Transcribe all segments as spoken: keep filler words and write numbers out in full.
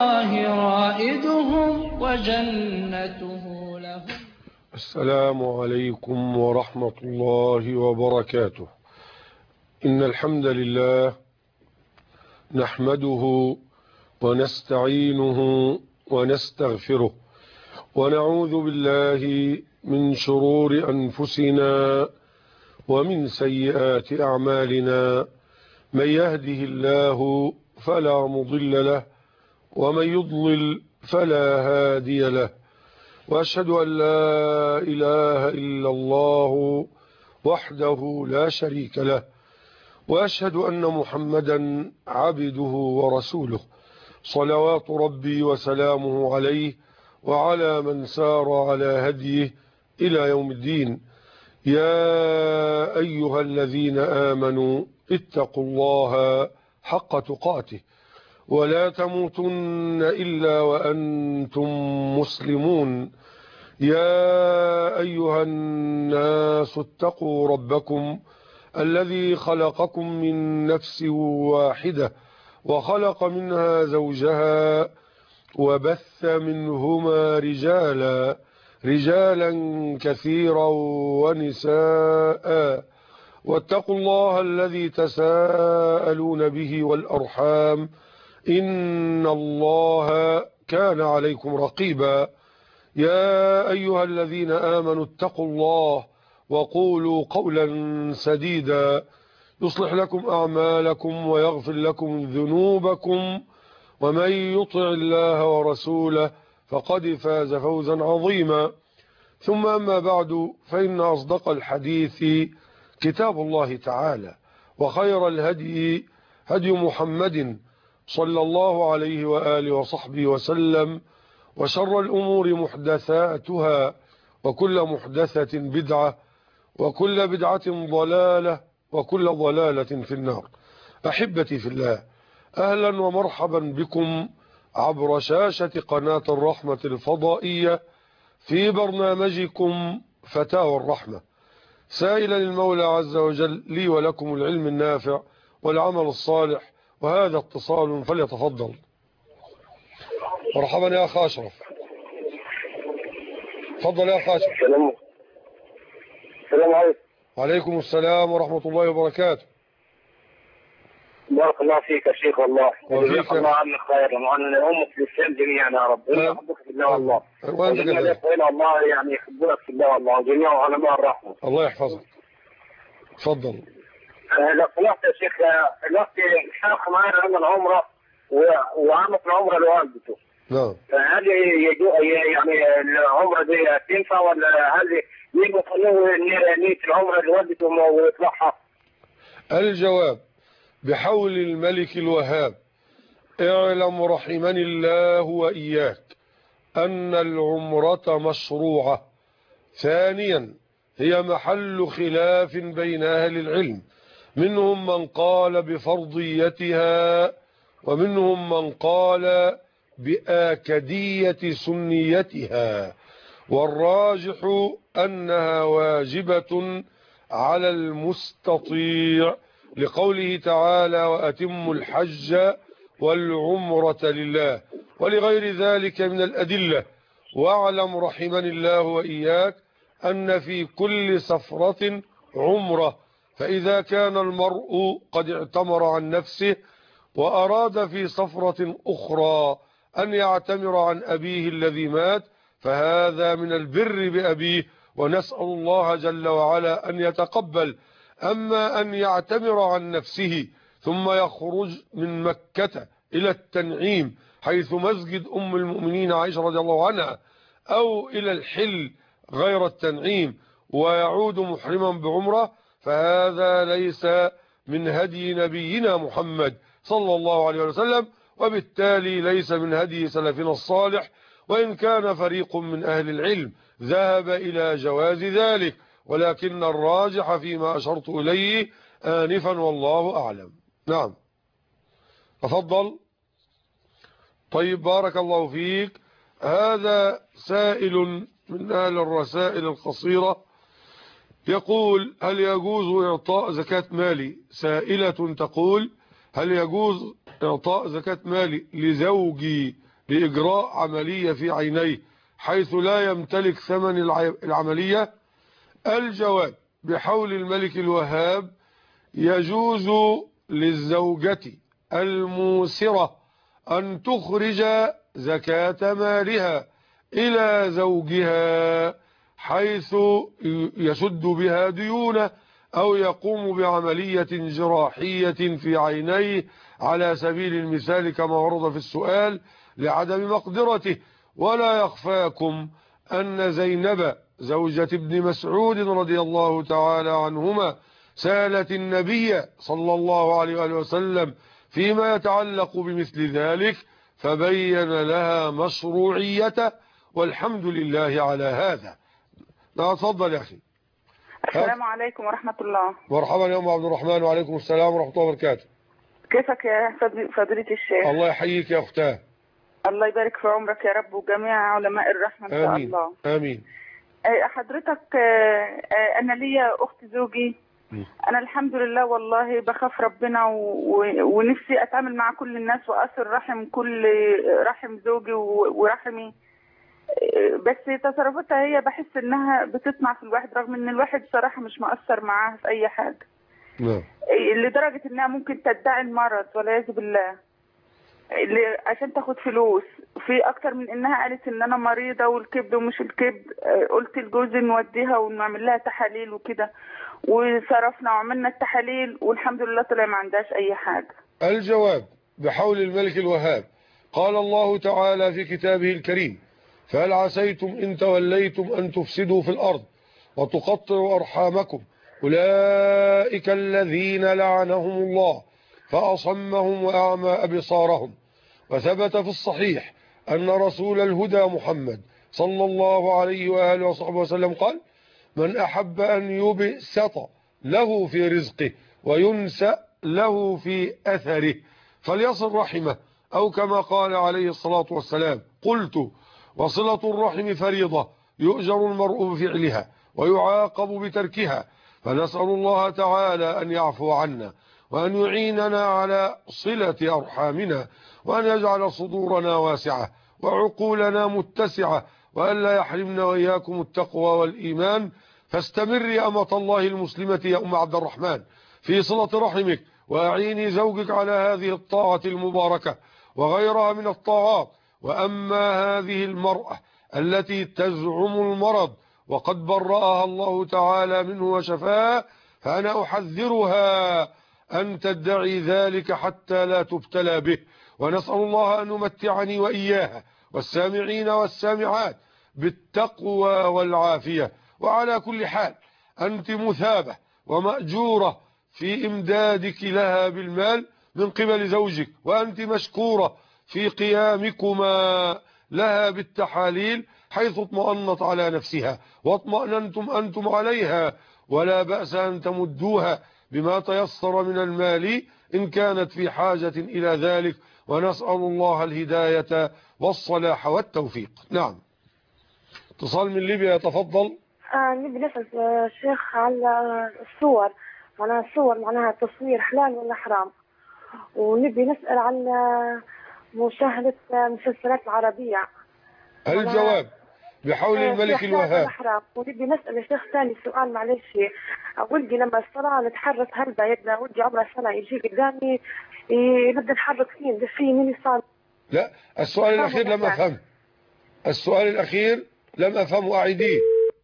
الله رائدهم وجنته لهم. السلام عليكم ورحمة الله وبركاته. إن الحمد لله نحمده ونستعينه ونستغفره ونعوذ بالله من شرور أنفسنا ومن سيئات أعمالنا. من يهده الله فلا مضل له ومن يضلل فلا هادي له، وأشهد أن لا إله إلا الله وحده لا شريك له، وأشهد أن محمدا عبده ورسوله، صلوات ربي وسلامه عليه وعلى من سار على هديه إلى يوم الدين. يا أيها الذين آمنوا اتقوا الله حق تقاته ولا تموتن إلا وأنتم مسلمون. يا أيها الناس اتقوا ربكم الذي خلقكم من نفس واحدة وخلق منها زوجها وبث منهما رجالا رجالا كثيرا ونساء، واتقوا الله الذي تساءلون به والأرحام إن الله كان عليكم رقيبا. يا أيها الذين آمنوا اتقوا الله وقولوا قولا سديدا يصلح لكم أعمالكم ويغفر لكم ذنوبكم، ومن يطع الله ورسوله فقد فاز فوزا عظيما. ثم أما بعد، فإن أصدق الحديث كتاب الله تعالى، وخير الهدي هدي محمد صلى الله عليه وآله وصحبه وسلم، وشر الأمور محدثاتها، وكل محدثة بدعة، وكل بدعة ضلالة، وكل ضلالة في النار. أحبتي في الله، أهلا ومرحبا بكم عبر شاشة قناة الرحمة الفضائية في برنامجكم فتاوى الرحمة، سائلا المولى عز وجل لي ولكم العلم النافع والعمل الصالح. وهذا اتصال فليتفضل. مرحبا يا أخ أشرف. تفضل يا أخ أشرف. السلام السلام عليكم. وعليكم السلام ورحمة الله وبركاته. بارك الله فيك يا شيخ، والله وفيك الله عنك خيرا وعن أمة الإسلام جميعا يا رب. إنا نحبك في الله والله، وجميع الإخوان الله يعني يحبونك في الله والله، وجميع علماء الرحمة الله يحفظك. تفضل. لو سمحت يا شيخ، الوقت شاق معانا عمل عمرة وعمل العمرة لوالدته. نعم. فهل يجو يعني العمرة دي تنفع، ولا هل يجب خلوه نية العمرة لوالدته ويطلعها؟ الجواب بحول الملك الوهاب: اعلم رحمني الله وإياك أن العمرة مشروعة. ثانيا، هي محل خلاف بين أهل العلم، منهم من قال بفرضيتها ومنهم من قال بآكدية سنيتها، والراجح أنها واجبة على المستطيع، لقوله تعالى: وأتموا الحج والعمرة لله، ولغير ذلك من الأدلة. واعلم رحمني الله وإياك أن في كل سفرة عمرة، فإذا كان المرء قد اعتمر عن نفسه وأراد في سفرة أخرى أن يعتمر عن أبيه الذي مات، فهذا من البر بأبيه، ونسأل الله جل وعلا أن يتقبل. أما أن يعتمر عن نفسه ثم يخرج من مكة إلى التنعيم حيث مسجد أم المؤمنين عائشة رضي الله عنها، أو إلى الحل غير التنعيم ويعود محرما بعمرة، فهذا ليس من هدي نبينا محمد صلى الله عليه وسلم، وبالتالي ليس من هدي سلفنا الصالح، وإن كان فريق من أهل العلم ذهب إلى جواز ذلك، ولكن الراجح فيما أشرت إليه آنفا والله أعلم. نعم، تفضل. طيب، بارك الله فيك. هذا سائل من أهل الرسائل القصيرة يقول: هل يجوز إعطاء زكاة مالي؟ سائلة تقول: هل يجوز إعطاء زكاة مالي لزوجي لإجراء عملية في عينيه حيث لا يمتلك ثمن العملية؟ الجواب: بحول الملك الوهاب يجوز للزوجة الموسرة أن تخرج زكاة مالها إلى زوجها حيث يسد بها ديونه أو يقوم بعملية جراحية في عينيه على سبيل المثال كما ورد في السؤال لعدم مقدرته. ولا يخفاكم أن زينب زوجة ابن مسعود رضي الله تعالى عنهما سألت النبي صلى الله عليه وآله وسلم فيما يتعلق بمثل ذلك فبين لها مشروعيته، والحمد لله على هذا. تفضل يا أخي. السلام عليكم ورحمة الله. مرحبا يا أم عبد الرحمن. وعليكم السلام ورحمة الله وبركاته. كيفك يا فضيلة الشيخ؟ الله يحييك يا أختاه. الله يبارك في عمرك يا رب وجميع علماء الرحمة إن شاء الله. آمين. حضرتك أنا ليا أخت زوجي، أنا الحمد لله والله بخاف ربنا ونفسي أتعامل مع كل الناس وأصل رحم كل رحم زوجي ورحمي، بس تصرفاتها هي بحس إنها بتطمع في الواحد رغم إن الواحد صراحة مش مقصر معاها في أي حاجة. نعم. لدرجة إنها ممكن تدعي المرض والعياذ بالله عشان تاخد فلوس، في اكتر من انها قالت ان انا مريضه والكبد ومش الكبد. قلت لجوزي نوديها ونعمل لها تحاليل وكده، وصرفنا وعملنا التحاليل والحمد لله طلع ما عندهاش اي حاجه. الجواب: بحول الملك الوهاب. قال الله تعالى في كتابه الكريم: فهل عسيتم إن توليتم أن تفسدوا في الأرض وتقطعوا أرحامكم أولئك الذين لعنهم الله فأصمهم وأعمى أبصارهم. وثبت في الصحيح أن رسول الهدى محمد صلى الله عليه وآله وصحبه وسلم قال: من أحب أن يبسط له في رزقه وينسأ له في أثره فليصل رحمه، أو كما قال عليه الصلاة والسلام: قلت: وصلة الرحم فريضة يؤجر المرء بفعلها ويعاقب بتركها. فنسأل الله تعالى أن يعفو عنا وأن يعيننا على صلة أرحامنا، وأن يجعل صدورنا واسعة وعقولنا متسعة، وأن لا يحرمنا وإياكم التقوى والإيمان. فاستمر يا أمة الله المسلمة يا أم عبد الرحمن في صلة رحمك، وأعيني زوجك على هذه الطاعة المباركة وغيرها من الطاعات. وأما هذه المرأة التي تزعم المرض وقد برأها الله تعالى منه وشفاها، فأنا أحذرها أن تدعي ذلك حتى لا تبتلى به. ونسأل الله أن يمتعني وإياها والسامعين والسامعات بالتقوى والعافية. وعلى كل حال أنت مثابة ومأجورة في إمدادك لها بالمال من قبل زوجك، وأنت مشكورة في قيامكما لها بالتحاليل حيث اطمأنت على نفسها واطمأننتم أنتم عليها. ولا بأس أن تمدوها بما تيسر من المال إن كانت في حاجة إلى ذلك، ونسأل الله الهداية والصلاح والتوفيق. نعم. اتصال من ليبيا، يتفضل. آه نبي نسأل الشيخ على الصور، معناها الصور معناها تصوير حلال ولا حرام؟ ونبي نسأل على مشاهدة مسلسلات العربية. الجواب: بحول الملك الوهاب. ونبي نسأل الشيخ ثاني سؤال معلش، ولدي لما الصلاة نتحرك هربا يبدا ولدي عمره سنة يجي قدامي نبدا نتحرك فين ده في مين يصال. لا، السؤال الأخير لم أفهمه. السؤال الأخير لم أفهمه، أعيديه.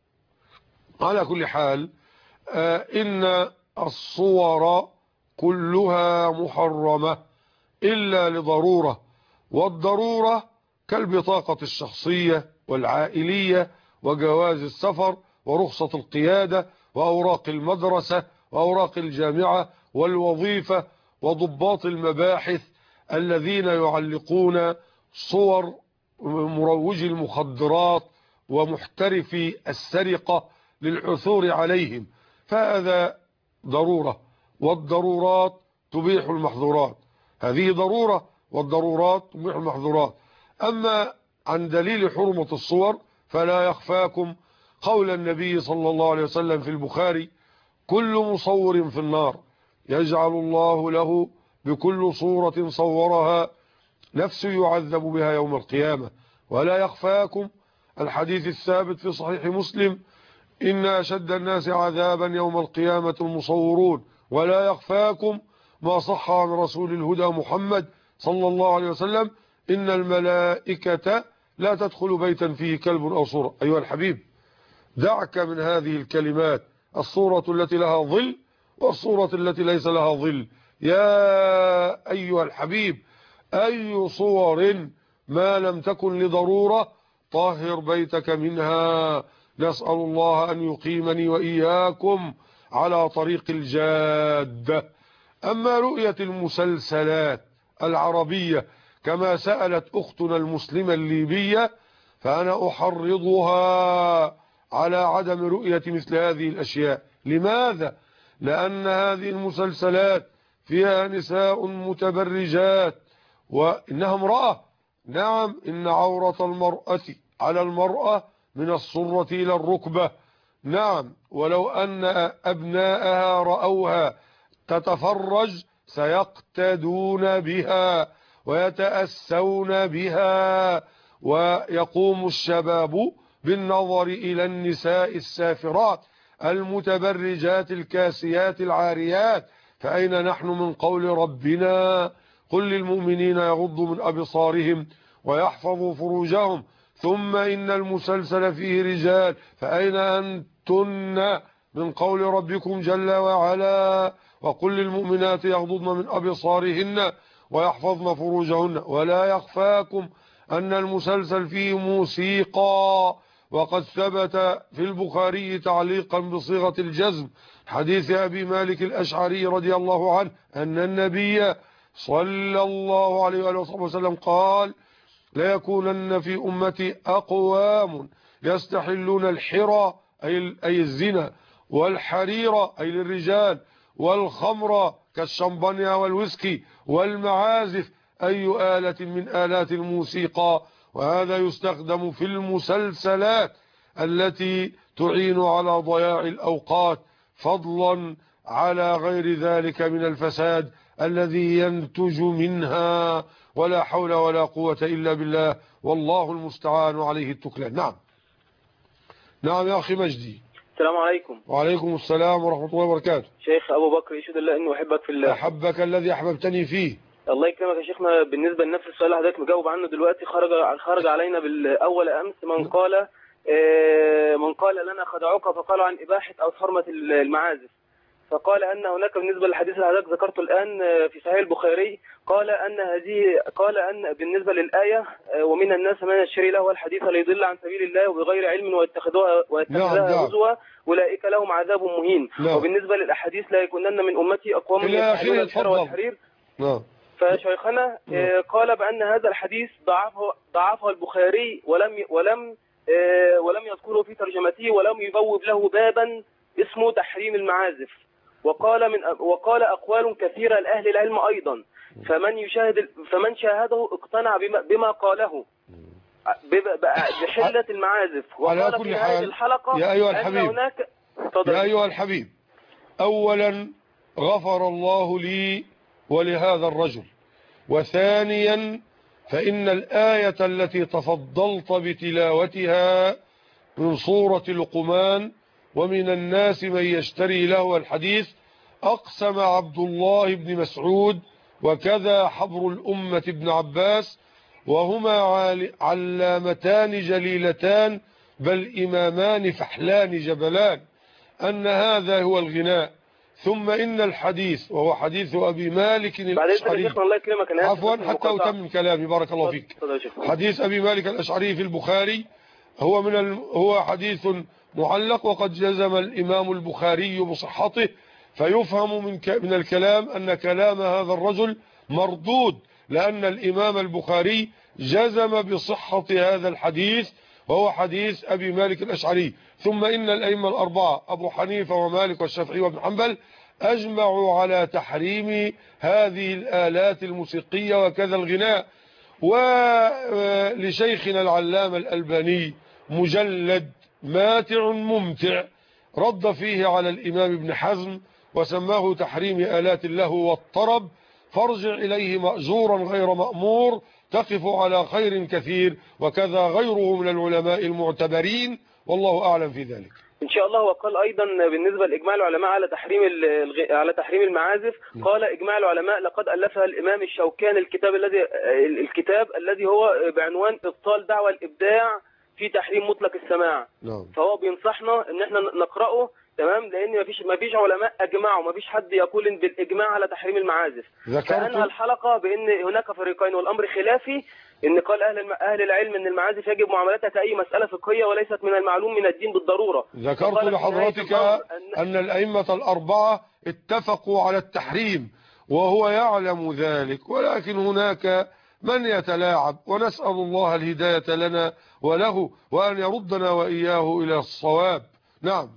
على كل حال آه إن الصور كلها محرمة إلا لضرورة، والضرورة كالبطاقة الشخصية والعائلية وجواز السفر ورخصة القيادة وأوراق المدرسة وأوراق الجامعة والوظيفة وضباط المباحث الذين يعلقون صور مروجي المخدرات ومحترفي السرقة للعثور عليهم، فهذا ضرورة، والضرورات تبيح المحظورات. هذه ضرورة والضرورات تبيح المحظورات. أما عن دليل حرمة الصور فلا يخفاكم قول النبي صلى الله عليه وسلم في البخاري: كل مصور في النار يجعل الله له بكل صورة صورها نفس يعذب بها يوم القيامة. ولا يخفاكم الحديث الثابت في صحيح مسلم: إن أشد الناس عذابا يوم القيامة المصورون. ولا يخفاكم ما صح عن رسول الهدى محمد صلى الله عليه وسلم: إن الملائكة لا تدخل بيتا فيه كلب أو صورة. أيها الحبيب، دعك من هذه الكلمات الصورة التي لها ظل والصورة التي ليس لها ظل. يا أيها الحبيب، أي صور ما لم تكن لضرورة طهر بيتك منها. نسأل الله أن يقيمني وإياكم على طريق الجادة. أما رؤية المسلسلات العربية كما سألت أختنا المسلمة الليبية، فأنا أحرضها على عدم رؤية مثل هذه الأشياء. لماذا؟ لأن هذه المسلسلات فيها نساء متبرجات، وإنها امرأة. نعم، إن عورة المرأة على المرأة من الصرة إلى الركبة. نعم، ولو أن أبناءها رأوها تتفرج سيقتدون بها ويتأسون بها، ويقوم الشباب بالنظر إلى النساء السافرات المتبرجات الكاسيات العاريات. فأين نحن من قول ربنا: قل للمؤمنين يغضوا من أبصارهم ويحفظوا فروجهم ثم إن المسلسل فيه رجال. فأين أنتن من قول ربكم جل وعلا: وقل للمؤمنات يغضضن من أبصارهن ويحفظن فروجهن. ولا يخفاكم أن المسلسل فيه موسيقى، وقد ثبت في البخاري تعليقا بصيغة الجزم حديث أبي مالك الأشعري رضي الله عنه أن النبي صلى الله عليه وآله وسلم قال: ليكونن في أمتي أقوام يستحلون الحرى أي الزنا، والحرير أي للرجال، والخمر كالشمبانيا والويسكي، والمعازف أي آلة من آلات الموسيقى. وهذا يستخدم في المسلسلات التي تعين على ضياع الأوقات، فضلا على غير ذلك من الفساد الذي ينتج منها. ولا حول ولا قوة إلا بالله، والله المستعان عليه التكلان. نعم نعم يا أخي مجدي. السلام عليكم. وعليكم السلام ورحمة الله وبركاته. شيخ أبو بكر، يشهد الله أنه أحبك في الله. أحبك الذي أحببتني فيه. الله يكرمك يا شيخنا. بالنسبة لنفس السؤال اللي حضرتك مجاوب عنه دلوقتي، خرج خرج علينا بالأول أمس من قال من قال لنا خدعوك فقالوا عن إباحة أو حرمة المعازف، فقال أن هناك بالنسبة للحديث اللي حضرتك ذكرته الآن في صحيح البخاري، قال أن هذه قال أن بالنسبة للآية: ومن الناس من يشتري له الحديث ليضل عن سبيل الله وبغير علم ويتخذوها ويتخذها هزوا أولئك لهم عذاب مهين. وبالنسبة للأحاديث: لا يكونن من أمتي أقوام يستحلون الحر والحرير. نعم. فشيخنا قال بأن هذا الحديث ضعفه ضعفه البخاري ولم ولم ولم يذكره في ترجمته، ولم يبوب له بابا اسمه تحريم المعازف. وقال من وقال أقوال كثيرة لأهل العلم أيضا، فمن يشاهد فمن شاهده اقتنع بما, بما قاله بحلة المعازف. وقال في هذه الحلقة يا أيها الحبيب هناك يا أيها الحبيب أولا غفر الله لي ولهذا الرجل، وثانيا فإن الآية التي تفضلت بتلاوتها من سورة لقمان: ومن الناس من يشتري له الحديث، أقسم عبد الله بن مسعود وكذا حبر الأمة ابن عباس، وهما علامتان جليلتان بل إمامان فحلان جبلان، أن هذا هو الغناء. ثم إن الحديث وهو حديث أبي مالك الأشعري، عفوا حتى أتمم كلامي بارك الله فيك. حديث أبي مالك الأشعري في البخاري هو من ال... هو حديث معلق، وقد جزم الإمام البخاري بصحته، فيفهم من ك... من الكلام أن كلام هذا الرجل مردود، لأن الإمام البخاري جزم بصحة هذا الحديث وهو حديث أبي مالك الأشعري. ثم إن الأئمة الأربعة أبو حنيفة ومالك والشافعي وابن حنبل أجمعوا على تحريم هذه الآلات الموسيقية وكذا الغناء. ولشيخنا العلامة الألباني مجلد ماتع ممتع رد فيه على الإمام ابن حزم وسماه تحريم آلات اللهو والطرب، فارجع إليه مأجورا غير مأمور تقف على خير كثير، وكذا غيره من العلماء المعتبرين، والله أعلم في ذلك. ان شاء الله. وقال ايضا بالنسبه لاجماع العلماء على تحريم على تحريم المعازف، قال اجماع العلماء لقد الفها الامام الشوكاني الكتاب الذي الكتاب الذي هو بعنوان ابطال دعوى الابداع في تحريم مطلق السماع. نعم. فهو بينصحنا ان احنا نقراه، تمام، لان مفيش مفيش علماء اجمعوا، مفيش حد يقول إن بالاجماع على تحريم المعازف. فانهى الحلقه بان هناك فريقين والامر خلافي، ان قال اهل اهل العلم ان المعازف يجب معاملتها كاي مساله فقهيه وليست من المعلوم من الدين بالضروره. ذكرت لحضرتك ان الائمه الاربعه اتفقوا على التحريم وهو يعلم ذلك، ولكن هناك من يتلاعب، ونسال الله الهدايه لنا وله وان يردنا واياه الى الصواب. نعم.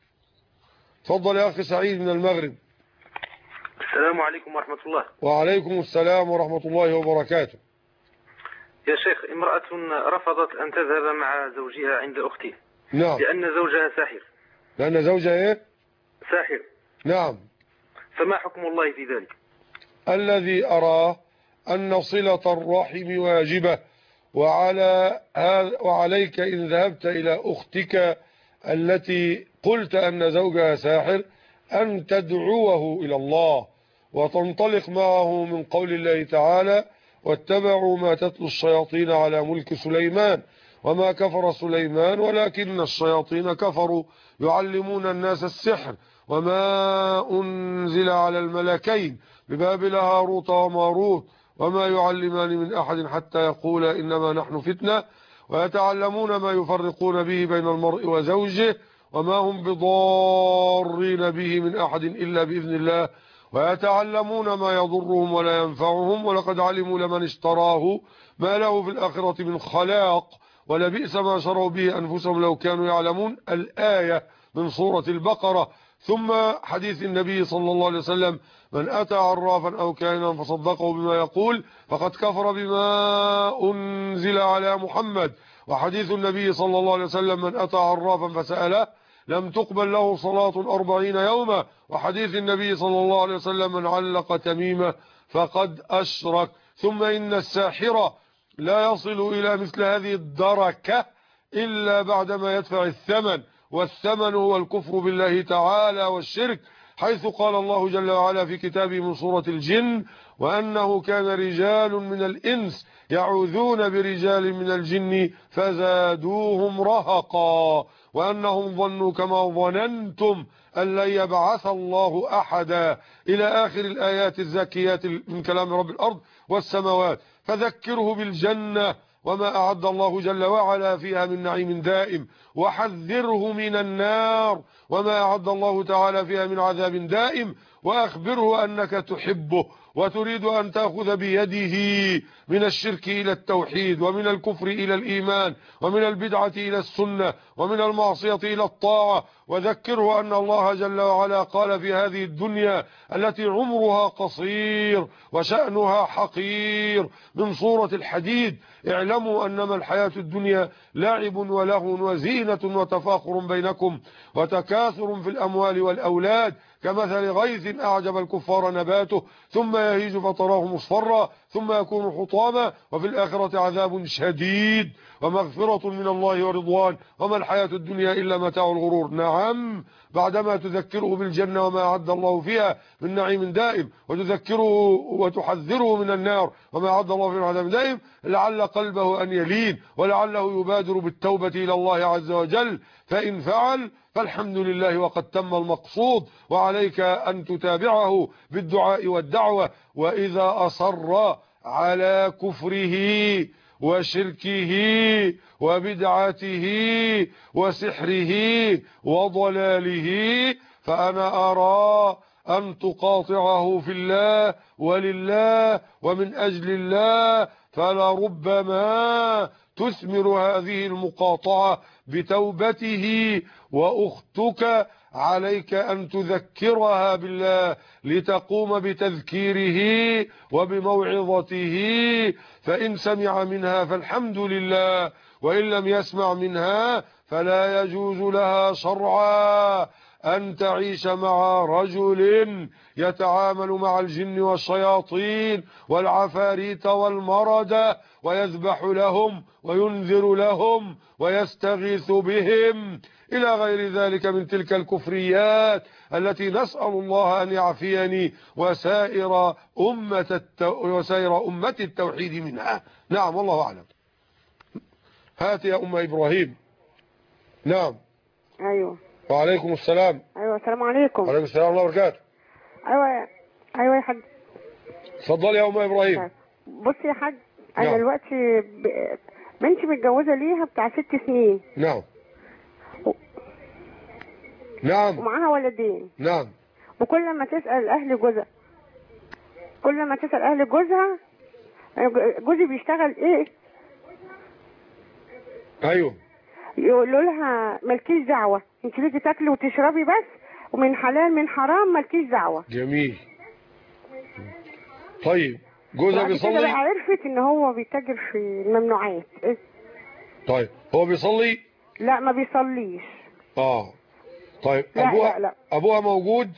تفضل يا اخي سعيد من المغرب. السلام عليكم ورحمه الله. وعليكم السلام ورحمه الله وبركاته. يا شيخ، امرأة رفضت أن تذهب مع زوجها عند أختي. نعم. لأن زوجها ساحر. لأن زوجها إيه؟ ساحر. نعم. فما حكم الله في ذلك؟ الذي أراه أن صلة الرحم واجبة، وعلى وعليك إن ذهبت إلى أختك التي قلت أن زوجها ساحر أن تدعوه إلى الله وتنطلق معه من قول الله تعالى: واتبعوا ما تتلو الشياطين على ملك سليمان وما كفر سليمان ولكن الشياطين كفروا يعلمون الناس السحر وما أنزل على الملكين ببابل هاروت وماروت وما يعلمان من أحد حتى يقولا إنما نحن فتنة ويتعلمون ما يفرقون به بين المرء وزوجه وما هم بضارين به من أحد إلا بإذن الله ويتعلمون ما يضرهم ولا ينفعهم ولقد علموا لمن اشتراه ما له في الآخرة من خلاق ولبئس ما شروا به أنفسهم لو كانوا يعلمون. الآية من سورة البقرة. ثم حديث النبي صلى الله عليه وسلم: من أتى عرافا أو كاهنا فصدقه بما يقول فقد كفر بما أنزل على محمد. وحديث النبي صلى الله عليه وسلم: من أتى عرافا فسأله لم تقبل له صلاة أربعين يوما. وحديث النبي صلى الله عليه وسلم: من علق تميمة فقد أشرك. ثم إن الساحر لا يصل إلى مثل هذه الدركة إلا بعدما يدفع الثمن، والثمن هو الكفر بالله تعالى والشرك، حيث قال الله جل وعلا في كتابه من سورة الجن: وأنه كان رجال من الإنس يعوذون برجال من الجن فزادوهم رهقا وأنهم ظنوا كما ظننتم أن لن يبعث الله أحدا، إلى آخر الآيات الزاكيات من كلام رب الأرض والسماوات. فذكره بالجنة وما أعد الله جل وعلا فيها من نعيم دائم، وحذره من النار وما أعد الله تعالى فيها من عذاب دائم، وأخبره أنك تحبه وتريد أن تأخذ بيده من الشرك إلى التوحيد ومن الكفر إلى الإيمان ومن البدعة إلى السنة ومن المعصية إلى الطاعة. وذكره أن الله جل وعلا قال في هذه الدنيا التي عمرها قصير وشأنها حقير من سورة الحديد: اعلموا أنما الحياة الدنيا لعب ولهو وزينة وتفاخر بينكم وتكاثر في الأموال والأولاد كمثل غيث أعجب الكفار نباته ثم يهيج فتراه مصفرا ثم يكون حطاما وفي الآخرة عذاب شديد ومغفرة من الله ورضوان وما الحياة الدنيا إلا متاع الغرور. نعم، بعدما تذكره بالجنة وما أعد الله فيها من نعيم دائم وتذكره وتحذره من النار وما أعد الله فيها من عذاب دائم، لعل قلبه أن يلين ولعله يبادر بالتوبة إلى الله عز وجل، فإن فعل فالحمد لله وقد تم المقصود، وعليك أن تتابعه بالدعاء والدعوة. وإذا أصر على كفره وشركه وبدعته وسحره وضلاله فأنا أرى أن تقاطعه في الله ولله ومن أجل الله، فلربما تثمر هذه المقاطعة بتوبته. وأختك عليك أن تذكرها بالله لتقوم بتذكيره وبموعظته، فإن سمع منها فالحمد لله، وإن لم يسمع منها فلا يجوز لها شرعا أن تعيش مع رجل يتعامل مع الجن والشياطين والعفاريت والمردة ويذبح لهم وينذر لهم ويستغيث بهم إلى غير ذلك من تلك الكفريات التي نسأل الله أن يعفيني وسائر أمة التو... وسائر أمة التوحيد منها. نعم والله أعلم. هات يا أم إبراهيم. نعم. أيوة. وعليكم السلام. أيوة السلام عليكم. وعليكم السلام ورحمة الله وبركاته. أيوة أيوة يا حاج. اتفضل يا أم إبراهيم. بصي يا حاج، أنا نعم. دلوقتي ب... بنتي متجوزة ليها بتاع ست سنين. نعم. و... نعم. ومعاها ولدين. نعم. وكل ما تسأل أهل جوزها كل ما تسأل أهل جوزها جوزي بيشتغل إيه؟ أيوه. يقولوا لها مالكيش دعوة، انت ليكي تاكلي وتشربي بس، ومن حلال من حرام مالكيش دعوة. جميل. طيب جوزها بيصلي؟ كده عرفت ان هو بيتاجر في الممنوعات. إيه؟ طيب هو بيصلي؟ لا ما بيصليش. اه طيب لا ابوها لا لا. ابوها موجود؟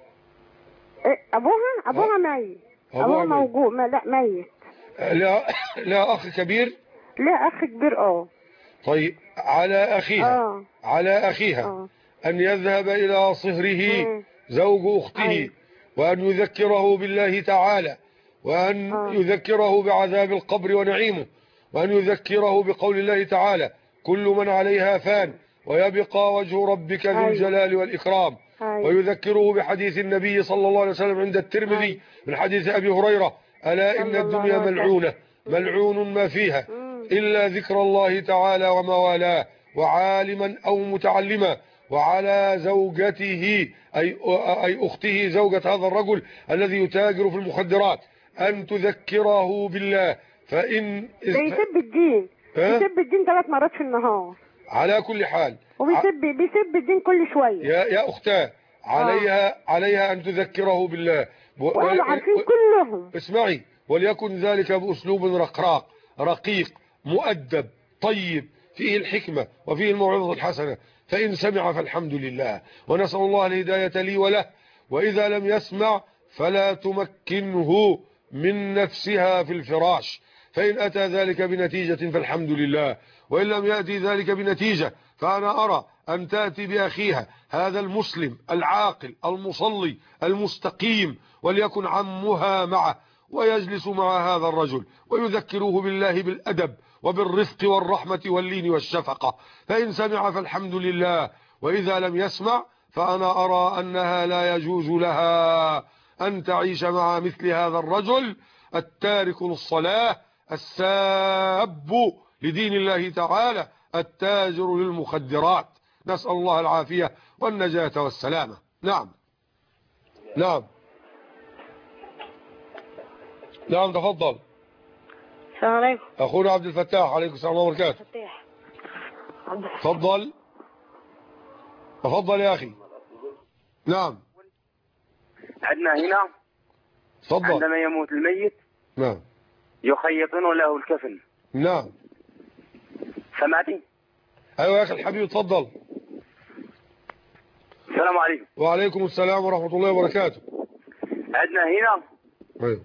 إيه ابوها ابوها آه. ميت. ابوها موجود ما لا ميت. لا لا اخ كبير؟ لا اخ كبير. اه طيب على اخيها آه. على اخيها آه. ان يذهب الى صهره مم. زوج اخته أي. وان يذكره بالله تعالى، وان آه. يذكره بعذاب القبر ونعيمه، وان يذكره بقول الله تعالى كل من عليها فان ويبقى وجه ربك ذو أي. الجلال والاكرام، أي. ويذكره بحديث النبي صلى الله عليه وسلم عند الترمذي أي. من حديث ابي هريره الا ان الدنيا ملعونه ملعون ما فيها إلا ذكر الله تعالى وموالاه وعالما أو متعلما. وعلى زوجته أي, أي أخته زوجة هذا الرجل الذي يتاجر في المخدرات أن تذكره بالله. فإن يسب الدين يسب الدين ثلاث مرات في النهار على كل حال، وبيسب بيسب الدين كل شوية. يا يا أختاه عليها آه. عليها أن تذكره بالله. وقالوا عارفين كلهم. اسمعي، وليكن ذلك بأسلوب رقراق رقيق مؤدب طيب فيه الحكمة وفيه الموعظة الحسنة، فإن سمع فالحمد لله، ونسأل الله الهداية لي وله. وإذا لم يسمع فلا تمكنه من نفسها في الفراش، فإن أتى ذلك بنتيجة فالحمد لله، وإن لم يأتي ذلك بنتيجة فأنا أرى أن تأتي بأخيها هذا المسلم العاقل المصلي المستقيم، وليكن عمها معه، ويجلس مع هذا الرجل ويذكروه بالله بالأدب وبالرفق والرحمة واللين والشفقة، فإن سمع فالحمد لله، وإذا لم يسمع فأنا أرى أنها لا يجوز لها أن تعيش مع مثل هذا الرجل التارك للصلاة الساب لدين الله تعالى التاجر للمخدرات. نسأل الله العافية والنجاة والسلامة. نعم نعم نعم تفضل. السلام عليكم. أخونا عبد الفتاح. عليكم السلام ورحمة الله وبركاته. تفضل تفضل يا أخي. نعم عندنا هنا تفضل. عندما يموت الميت نعم يخيطون له الكفن. نعم سمعتي؟ أيوة يا أخي الحبيب تفضل. السلام عليكم. وعليكم السلام ورحمة الله وبركاته. عندنا هنا أيوة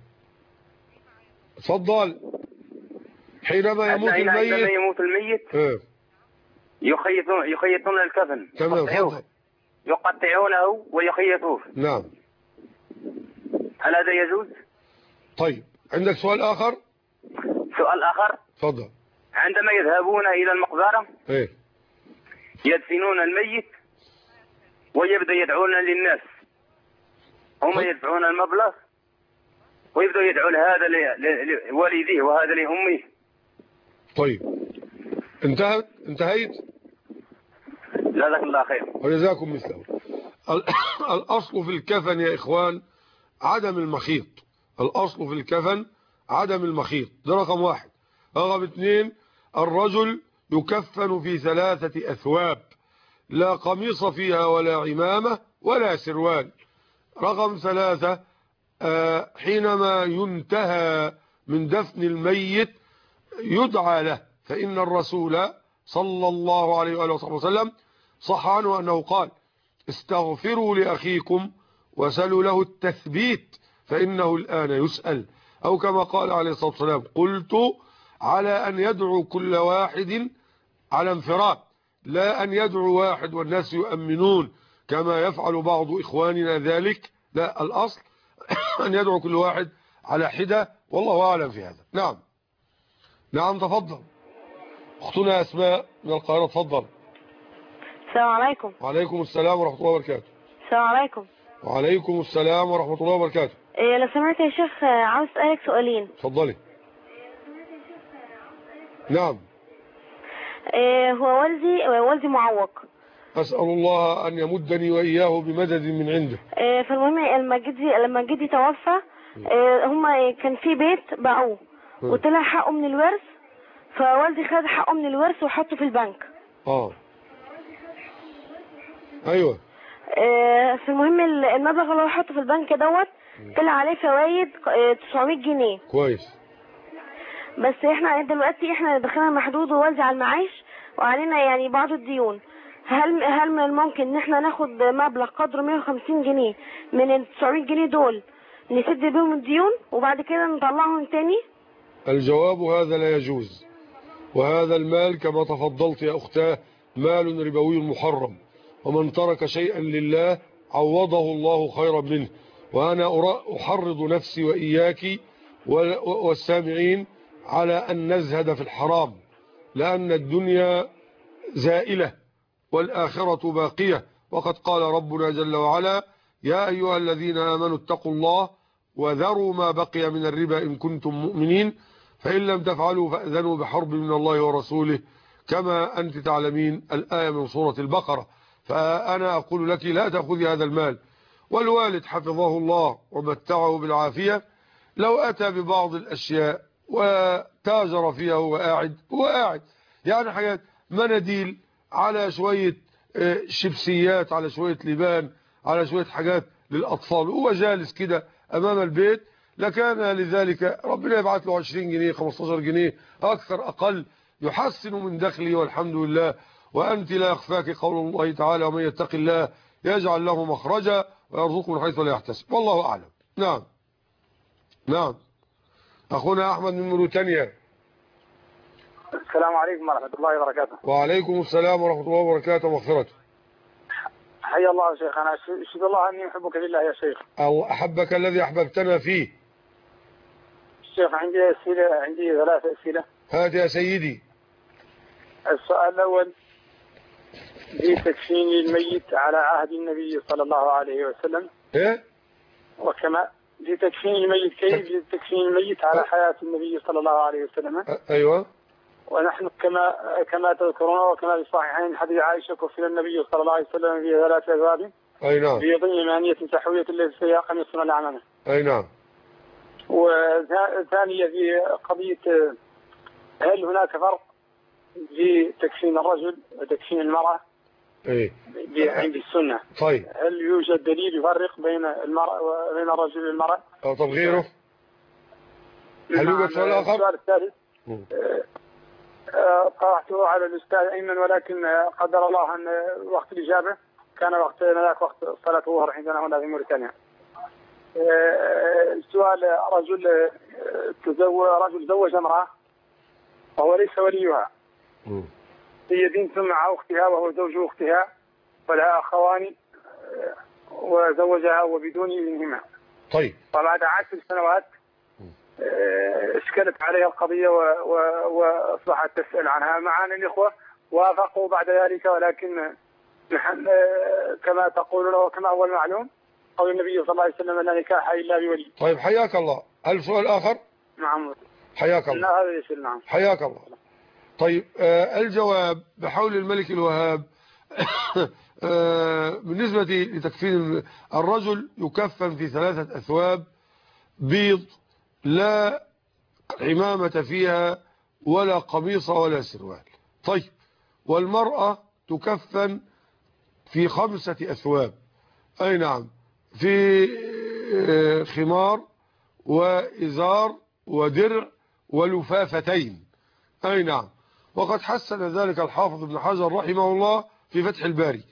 تفضل. حينما يموت الميت عندما يموت الميت ايه يخيطون يخيطون الكفن. تمام تفضل. يقطعونه ويخيطوه. نعم. هل هذا يجوز؟ طيب عندك سؤال آخر؟ سؤال آخر. تفضل. عندما يذهبون إلى المقبرة ايه يدفنون الميت ويبدأ يدعون للناس، هم طيب. يدفعون المبلغ ويبدأ يدعون هذا لوالديه وهذا لأمه. طيب انتهت انتهيت. جزاك الله خير وجزاكم مثله. الأصل في الكفن يا إخوان عدم المخيط. الأصل في الكفن عدم المخيط، ده رقم واحد. رقم اثنين الرجل يكفن في ثلاثة أثواب، لا قميص فيها ولا عمامة ولا سروال. رقم ثلاثة حينما ينتهى من دفن الميت يدعى له، فإن الرسول صلى الله عليه وآله وسلم صح عنه أنه قال استغفروا لأخيكم وسلوا له التثبيت فإنه الآن يسأل، أو كما قال عليه الصلاة والسلام قلت على أن يدعو كل واحد على انفراد، لا أن يدعو واحد والناس يؤمنون كما يفعل بعض إخواننا ذلك، لا، الأصل أن يدعو كل واحد على حدة، والله أعلم في هذا. نعم نعم تفضل أختنا أسماء من القاهرة، تفضل. السلام عليكم. وعليكم السلام ورحمة الله وبركاته. السلام عليكم. وعليكم السلام ورحمة الله وبركاته. إيه لو سمحت يا شيخ عاوز أسألك سؤالين. تفضلي. نعم. إيه هو والدي والدي معوق. أسأل الله أن يمدني وإياه بمدد من عنده. إيه فالمهم لما جدي لما جدي توفى إيه هما كان في بيت باعوه وطلع حقه من الورث، فوالدي خد حقه من الورث وحطه في البنك. اه ايوه. إيه فالمهم المبلغ اللي هو حطه في البنك دوت طلع عليه فوائد تسعمية جنيه. كويس. بس احنا دلوقتي احنا دخلنا محدود ووالدي على المعاش وعلينا يعني بعض الديون. هل هل من الممكن ان احنا ناخد مبلغ قدره مية وخمسين جنيه من ال تسعمية جنيه دول نسد بيهم الديون وبعد كده نطلعهم تاني؟ الجواب هذا لا يجوز، وهذا المال كما تفضلت يا أختاه مال ربوي محرم، ومن ترك شيئا لله عوضه الله خيرا منه. وأنا أحرض نفسي وإياك والسامعين على أن نزهد في الحرام، لأن الدنيا زائلة والآخرة باقية، وقد قال ربنا جل وعلا يا أيها الذين آمنوا اتقوا الله وذروا ما بقي من الربا إن كنتم مؤمنين، فإن لم تفعلوا فأذنوا بحرب من الله ورسوله، كما أنت تعلمين الآية من سورة البقرة. فأنا أقول لك لا تأخذي هذا المال. والوالد حفظه الله ومتعه بالعافية لو أتى ببعض الأشياء وتاجر فيها وهو قاعد هو قاعد يعني حاجات مناديل على شوية شيبسيات على شوية لبان على شوية حاجات للأطفال هو جالس كده أمام البيت، لكان لذلك ربنا يبعث له عشرين جنيه خمستاشر جنيه أكثر أقل يحسن من دخله والحمد لله. وأنت لا يخفاك قول الله تعالى ومن يتق الله يجعل له مخرجا ويرزقه من حيث لا يحتسب، والله أعلم. نعم نعم أخونا أحمد من موريتانيا. السلام عليكم ورحمة الله وبركاته. وعليكم السلام ورحمة الله وبركاته ومغفرته. حيا الله يا شيخ، أنا أشهد الله أني أحبك في الله يا شيخ. الله أحبك الذي أحببتنا فيه. الشيخ عندي أسئلة، عندي ثلاث أسئلة. هات يا سيدي. السؤال الأول في تكفين الميت على عهد النبي صلى الله عليه وسلم. إيه؟ وكما في تكفين الميت كيف تكفين الميت على حياة النبي صلى الله عليه وسلم. أيوة. ونحن كما كما تذكرون وكما في الصحيحين حديث عائشة كفن النبي صلى الله عليه وسلم في ثلاث أبواب. أي نعم. في ضمن مانية تحوية التي فيها قميص من العمامة. أي نعم. وثانية في قضية هل هناك فرق في تكفين الرجل وتكفين المرأة؟ ايه عند السنة. طيب هل يوجد دليل يفرق بين المرأة وبين الرجل والمرأة؟ أو طب غيره؟ هل يوجد سؤال آخر؟ السؤال الثالث طرحته على الأستاذ أيمن، ولكن قدر الله أن وقت الإجابة كان وقت ذاك وقت صلاة الظهر عندنا هنا في موريتانيا. السؤال رجل تزوج رجل زوج امرأة وهو ليس وليها، هي بنت مع أختها وهو زوج أختها ولها أخوان وزوجها وبدون إذنهما. طيب. وبعد عشر سنوات اشكلت عليها القضية وأصبحت تسأل عنها، مع أن الإخوة وافقوا بعد ذلك، ولكن نحن كما تقولون وكما هو المعلوم قول النبي صلى الله عليه وسلم لا نكاح إلا بولي. طيب حياك الله. هل سؤال آخر؟ نعم. حياك الله. لا هذا يسأل. نعم. حياك الله. طيب آه الجواب بحول الملك الوهاب آه بالنسبة لتكفين الرجل يكفن في ثلاثة أثواب بيض لا عمامة فيها ولا قميص ولا سروال. طيب والمرأة تكفن في خمسة أثواب. أي نعم، في خمار وإزار ودرع ولفافتين. أي نعم، وقد حسن ذلك الحافظ ابن حجر رحمه الله في فتح الباري.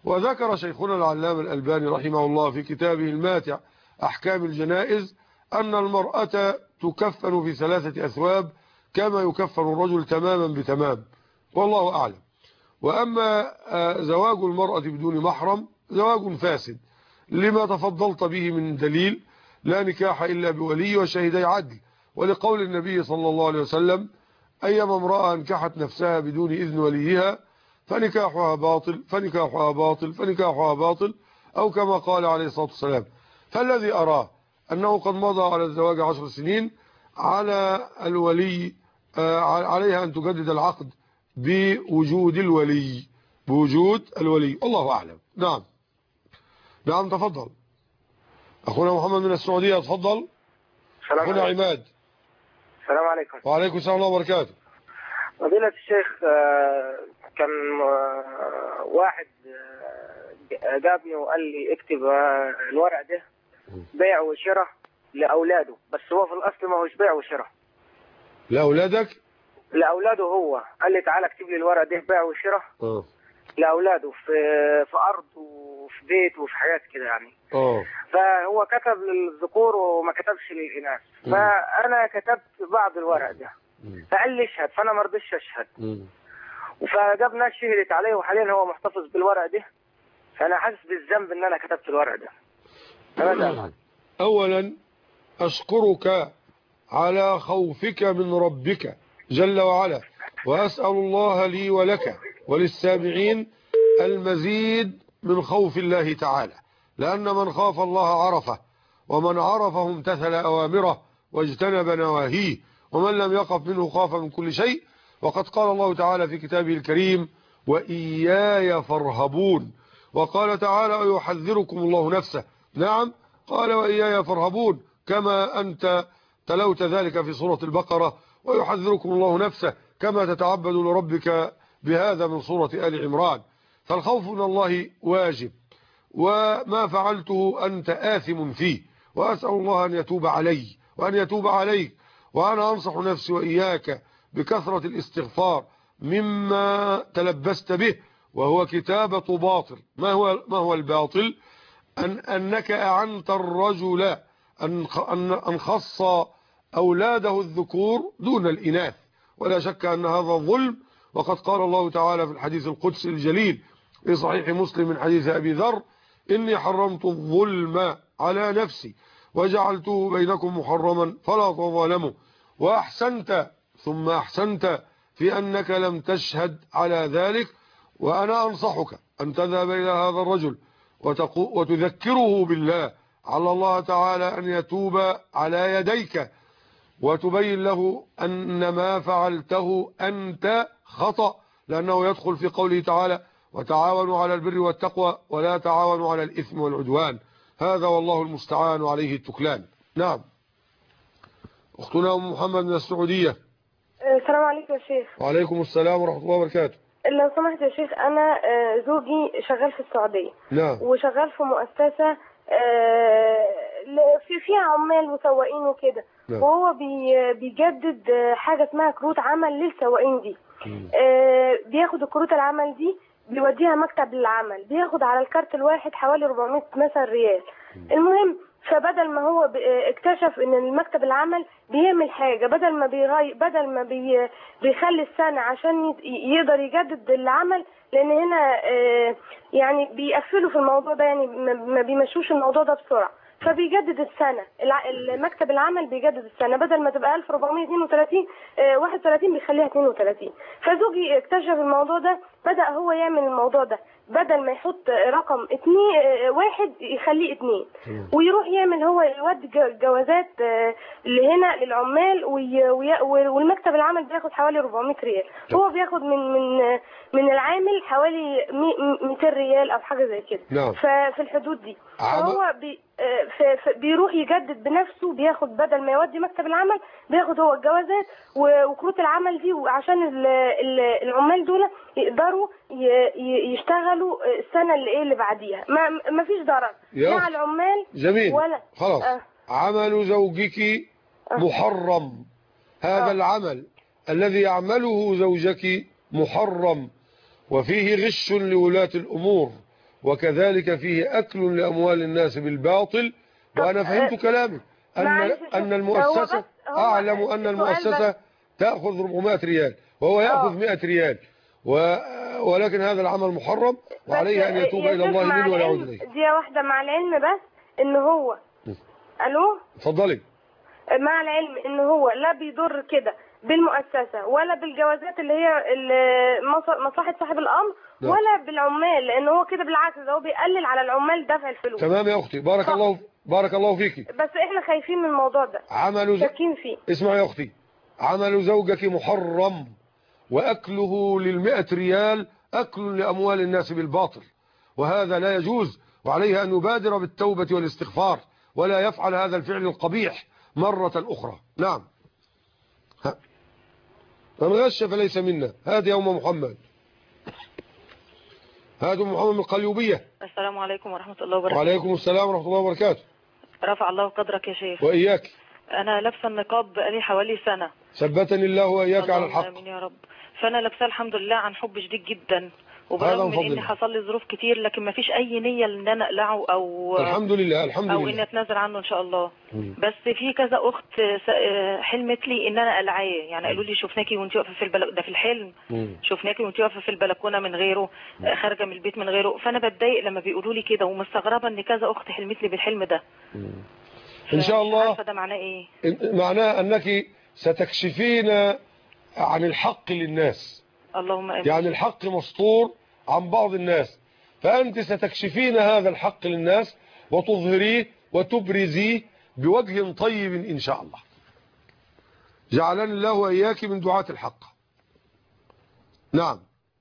وذكر شيخنا العلامة الألباني رحمه الله في كتابه الماتع أحكام الجنائز أن المرأة تكفن في ثلاثة أثواب كما يكفن الرجل تماما بتمام، والله أعلم. وأما زواج المرأة بدون محرم زواج فاسد لما تفضلت به من دليل لا نكاح إلا بولي وشهدي عدل، ولقول النبي صلى الله عليه وسلم أيما امرأة انكحت نفسها بدون إذن وليها فنكاحها باطل فنكاحها باطل فنكاحها باطل، أو كما قال عليه الصلاة والسلام. فالذي أراه أنه قد مضى على الزواج عشر سنين، على الولي عليها أن تجدد العقد بوجود الولي بوجود الولي الله أعلم. نعم نعم تفضل أخونا محمد من السعودية، تفضل. أخونا عماد. السلام عليكم. وعليكم السلام ورحمة الله وبركاته. فضيلة الشيخ، كان واحد جابني وقال لي اكتب الورق ده بيع وشراء لأولاده، بس هو في الأصل ما هوش بيع وشراء. لأولادك؟ لأولاده هو. قال لي تعالى اكتب لي الورق ده بيع وشراء اه لأولاده في في أرض وفي بيت وفي حاجات كده يعني. اه فهو كتب للذكور وما كتبش للإناث، فأنا كتبت بعض الورق ده فقال لي اشهد، فأنا ما رضيتش أشهد. فجاب ناس شهدت عليه وحاليا هو محتفظ بالورق ده، فأنا حاسس بالذنب إن أنا كتبت الورق ده. أولا أشكرك على خوفك من ربك جل وعلا، وأسأل الله لي ولك وللسامعين المزيد من خوف الله تعالى، لأن من خاف الله عرفه، ومن عرفه امتثل أوامره واجتنب نواهيه، ومن لم يخف منه خاف من كل شيء. وقد قال الله تعالى في كتابه الكريم وإياي فارهبون، وقال تعالى ويحذركم الله نفسه. نعم قال وإياي فارهبون، كما أنت تلوت ذلك في سورة البقرة ويحذركم الله نفسه، كما تتعبد لربك بهذا من سورة آل عمران. فالخوف من الله واجب، وما فعلته أنت آثم فيه، وأسأل الله أن يتوب علي وأن يتوب عليك. وأنا أنصح نفسي وإياك بكثرة الاستغفار مما تلبست به، وهو كتابة باطل. ما هو ما هو الباطل؟ أن أنك أعنت الرجل أن أن خص أولاده الذكور دون الإناث، ولا شك أن هذا ظلم. وقد قال الله تعالى في الحديث القدسي الجليل في صحيح مسلم من حديث أبي ذر إني حرمت الظلم على نفسي وجعلته بينكم محرما فلا تظالموا. وأحسنت ثم أحسنت في أنك لم تشهد على ذلك. وأنا أنصحك أن تذهب إلى هذا الرجل وتذكره بالله، على الله تعالى أن يتوب على يديك، وتبين له أن ما فعلته أنت خطأ، لأنه يدخل في قوله تعالى وتعاونوا على البر والتقوى ولا تعاونوا على الإثم والعدوان. هذا والله المستعان وعليه التكلان. نعم أختنا أم محمد من السعودية. السلام عليكم يا شيخ. وعليكم السلام ورحمة الله وبركاته. لو سمحت يا شيخ، أنا زوجي شغال في السعودية. نعم. وشغال في مؤسسة في فيها عمال وسواقين وكده. نعم. وهو بيجدد حاجة اسمها كروت عمل للسواقين دي. بياخد الكروت العمل دي بيوديها مكتب للعمل، بياخد على الكارت الواحد حوالي أربعمائة مثلا ريال. المهم فبدل ما هو اكتشف ان المكتب العمل بيعمل حاجة، بدل ما بيغير بدل ما بي بيخلي السنة عشان يقدر يجدد العمل، لان هنا يعني بيقفلوا في الموضوع ده، يعني ما بيمشوش الموضوع ده بسرعة، فبيجدد السنة. المكتب العمل بيجدد السنة، بدل ما تبقى ألف وأربعمائة واثنين وثلاثين واحد وثلاثين بيخليها اثنين وثلاثين. فزوجي اكتشف الموضوع ده، بدأ هو يعمل الموضوع ده، بدل ما يحط رقم اتنين واحد يخليه اتنين، ويروح يعمل هو يودي جوازات اللي هنا للعمال، والمكتب العمل بياخد حوالي أربعمائة ريال، هو بياخد من من من العامل حوالي مئتين ريال او حاجه زي كده. ففي الحدود دي فهو بي بيروح يجدد بنفسه، بياخد بدل ما يودي مكتب العمل بياخد هو الجوازات وكروت العمل دي، وعشان العمال دول يقدروا يشتغلوا السنه اللي ايه اللي بعديها، ما ما فيش ضرر مع العمال. جميل. ولا خلاص آه. عمل زوجك محرم. هذا آه. العمل الذي يعمله زوجك محرم، وفيه غش لولاة الأمور، وكذلك فيه أكل لأموال الناس بالباطل. وأنا فهمت كلامك أن أن المؤسسة أعلم أن المؤسسة تأخذ أربعمائة ريال وهو يأخذ مائة ريال، ولكن هذا العمل محرم وعليه أن يتوب إلى الله منه ولا يعود إليه. دي واحدة مع العلم بس إن هو ألو اتفضلي. مع العلم إن هو لا بيضر كده بالمؤسسة ولا بالجوازات اللي هي مصلحة صاحب الأمر لا. ولا بالعمال، لأن هو كده بالعكس ده هو بيقلل على العمال دفع الفلوس. تمام يا أختي، بارك الله بارك الله فيكي. بس إحنا خايفين من الموضوع ده، عمل شاكين فيه. اسمع يا أختي، عمل زوجك محرم وأكله للمئة ريال أكل لأموال الناس بالباطل، وهذا لا يجوز، وعليه أن يبادر بالتوبة والاستغفار ولا يفعل هذا الفعل القبيح مرة أخرى. نعم. ها. من غش فليس منا. هذه يوم محمد، هذا محمد من القليوبية. السلام عليكم ورحمة الله وبركاته. وعليكم السلام ورحمة الله وبركاته. رفع الله قدرك يا شيخ. وإياك. أنا لابسه النقاب بقالي حوالي سنة. ثبتني الله وإياك على الحق. آمين يا رب. فأنا لابسه الحمد لله عن حب شديد جدا، وبرغم من إني حصل لي ظروف كتير لكن ما فيش أي نية إن أنا أقلعه أو الحمد لله الحمد أو لله إني أتنازل عنه إن شاء الله. مم. بس في كذا أخت حلمت لي إن أنا أقلعاه، يعني قالوا لي شفناكي وأنت واقفة في البلكونة، ده في الحلم مم. شفناكي وأنت واقفة في البلكونة من غيره، خارجة من البيت من غيره، فأنا بتضايق لما بيقولوا لي كده، ومستغربة إن كذا أخت حلمت لي بالحلم ده. مم. إن شاء الله. ده معناه إيه؟ معناه أنك ستكشفين عن الحق للناس. اللهم امين. يعني الحق مسطور عن بعض الناس، فأنت ستكشفين هذا الحق للناس وتظهريه وتبرزيه بوجه طيب إن شاء الله. جعلني الله وإياك من دعاة الحق. نعم.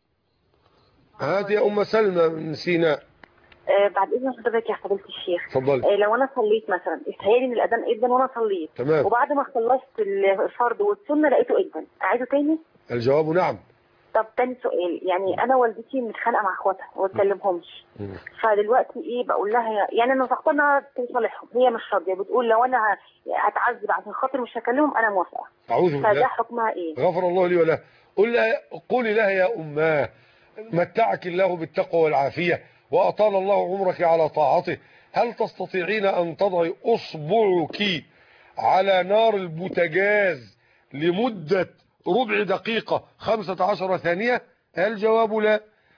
هذه يا أم سلمى من سيناء. آه بعد اذن حضرتك يا فضيله الشيخ، اتفضلي. آه لو انا صليت مثلا استهيالي ان الاذان اذن وانا صليت، تمام، وبعد ما خلصت الفرض والسنه لقيته اذن، اعيده تاني؟ الجواب نعم. طب تاني سؤال، يعني انا والدتي متخانقه مع اخواتها وما بتكلمهمش، فدلوقتي ايه بقول لها؟ يعني انا نصحتها انها تصالحهم، هي مش راضيه، بتقول لو انا هتعذب عشان خاطر مش هكلمهم انا موافقه. اعوذ بالله. فده حكمها ايه؟ غفر الله لي وله. قل لها قولي لها يا اماه متعك الله بالتقوى والعافيه وأطال الله عمرك على طاعته، هل تستطيعين أن تضعي أصبعك على نار البوتاجاز لمدة ربع دقيقة خمسة عشر ثانية؟ الجواب لا.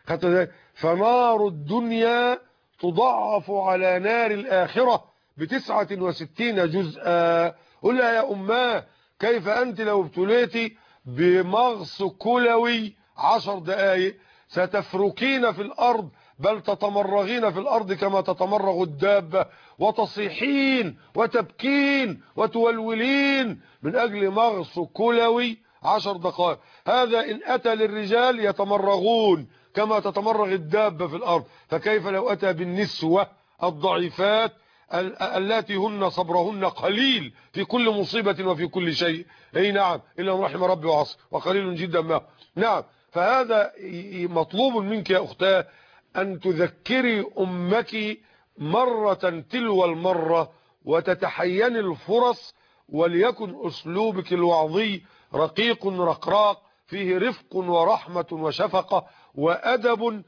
فنار الدنيا تضعف على نار الآخرة بتسعة وستين جزءا. قل لها يا أماه كيف أنت لو ابتليتي بمغص كلوي عشر دقائق ستفركين في الأرض، بل تتمرغين في الأرض كما تتمرغ الدابة، وتصيحين وتبكين وتولولين من أجل مغص كلوي عشر دقائق. هذا إن أتى للرجال يتمرغون كما تتمرغ الدابة في الأرض، فكيف لو أتى بالنسوة الضعيفات التي هن صبرهن قليل في كل مصيبة وفي كل شيء؟ أي نعم، إلا من رحم ربي وعصر، وقليل جدا ما. نعم، فهذا مطلوب منك يا أختاه أن تذكري أمك مرة تلو المرة وتتحين الفرص، وليكن أسلوبك الوعظي رقيق رقراق فيه رفق ورحمة وشفقة وأدب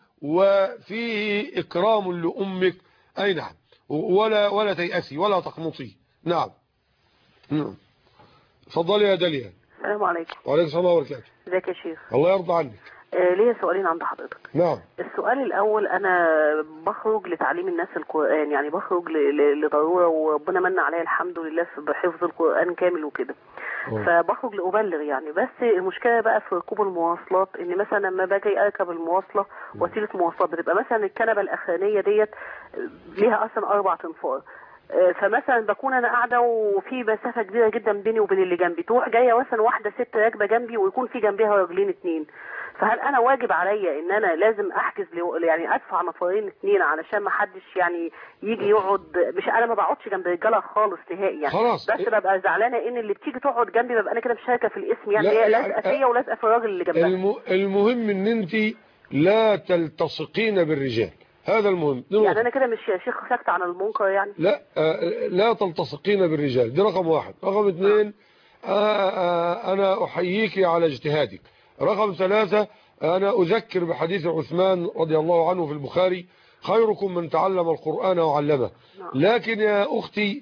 وفيه إكرام لأمك. أي نعم، ولا ولا تيأسي ولا تقنطي. نعم. نعم. تفضلي يا داليا. السلام عليكم. وعليكم السلام ورحمة الله. ازيك يا شيخ؟ الله يرضى عنك. آه ليا سؤالين عند حضرتك. نعم. السؤال الأول، أنا بخرج لتعليم الناس القرآن، يعني بخرج لضرورة وربنا من عليا الحمد لله بحفظ القرآن كامل وكده، فبخرج لأبلغ يعني. بس المشكلة بقى في ركوب المواصلات، إن مثلا لما باجي أركب المواصلة وسيلة مواصلات بتبقى مثلا الكنبة الأخرانية ديت ليها أصلا أربع تنفار، فمثلا بكون انا قاعده وفي مسافه كبيره جدا بيني وبين اللي جنبي، تروح جايه مثلا واحده ست راكبه جنبي ويكون في جنبها راجلين اتنين، فهل انا واجب عليا ان انا لازم احجز يعني ادفع نفرين اتنين علشان ما حدش يعني يجي يقعد؟ مش انا ما بقعدش جنب رجاله خالص نهائي يعني، خلاص. بس ببقى زعلانه ان اللي بتيجي تقعد جنبي ببقى انا كده مشاركه في الاسم، يعني هي لازقه فيا ولازقه في الراجل اللي جنبها. الم... المهم ان انت لا تلتصقين بالرجال، هذا المهم. يعني انا كده مش يا شيخ ساكت عن المنكر يعني؟ لا لا تلتصقين بالرجال، دي رقم واحد. رقم اثنين، انا احييك على اجتهادك. رقم ثلاثة، انا اذكر بحديث عثمان رضي الله عنه في البخاري خيركم من تعلم القرآن وعلمه. لكن يا أختي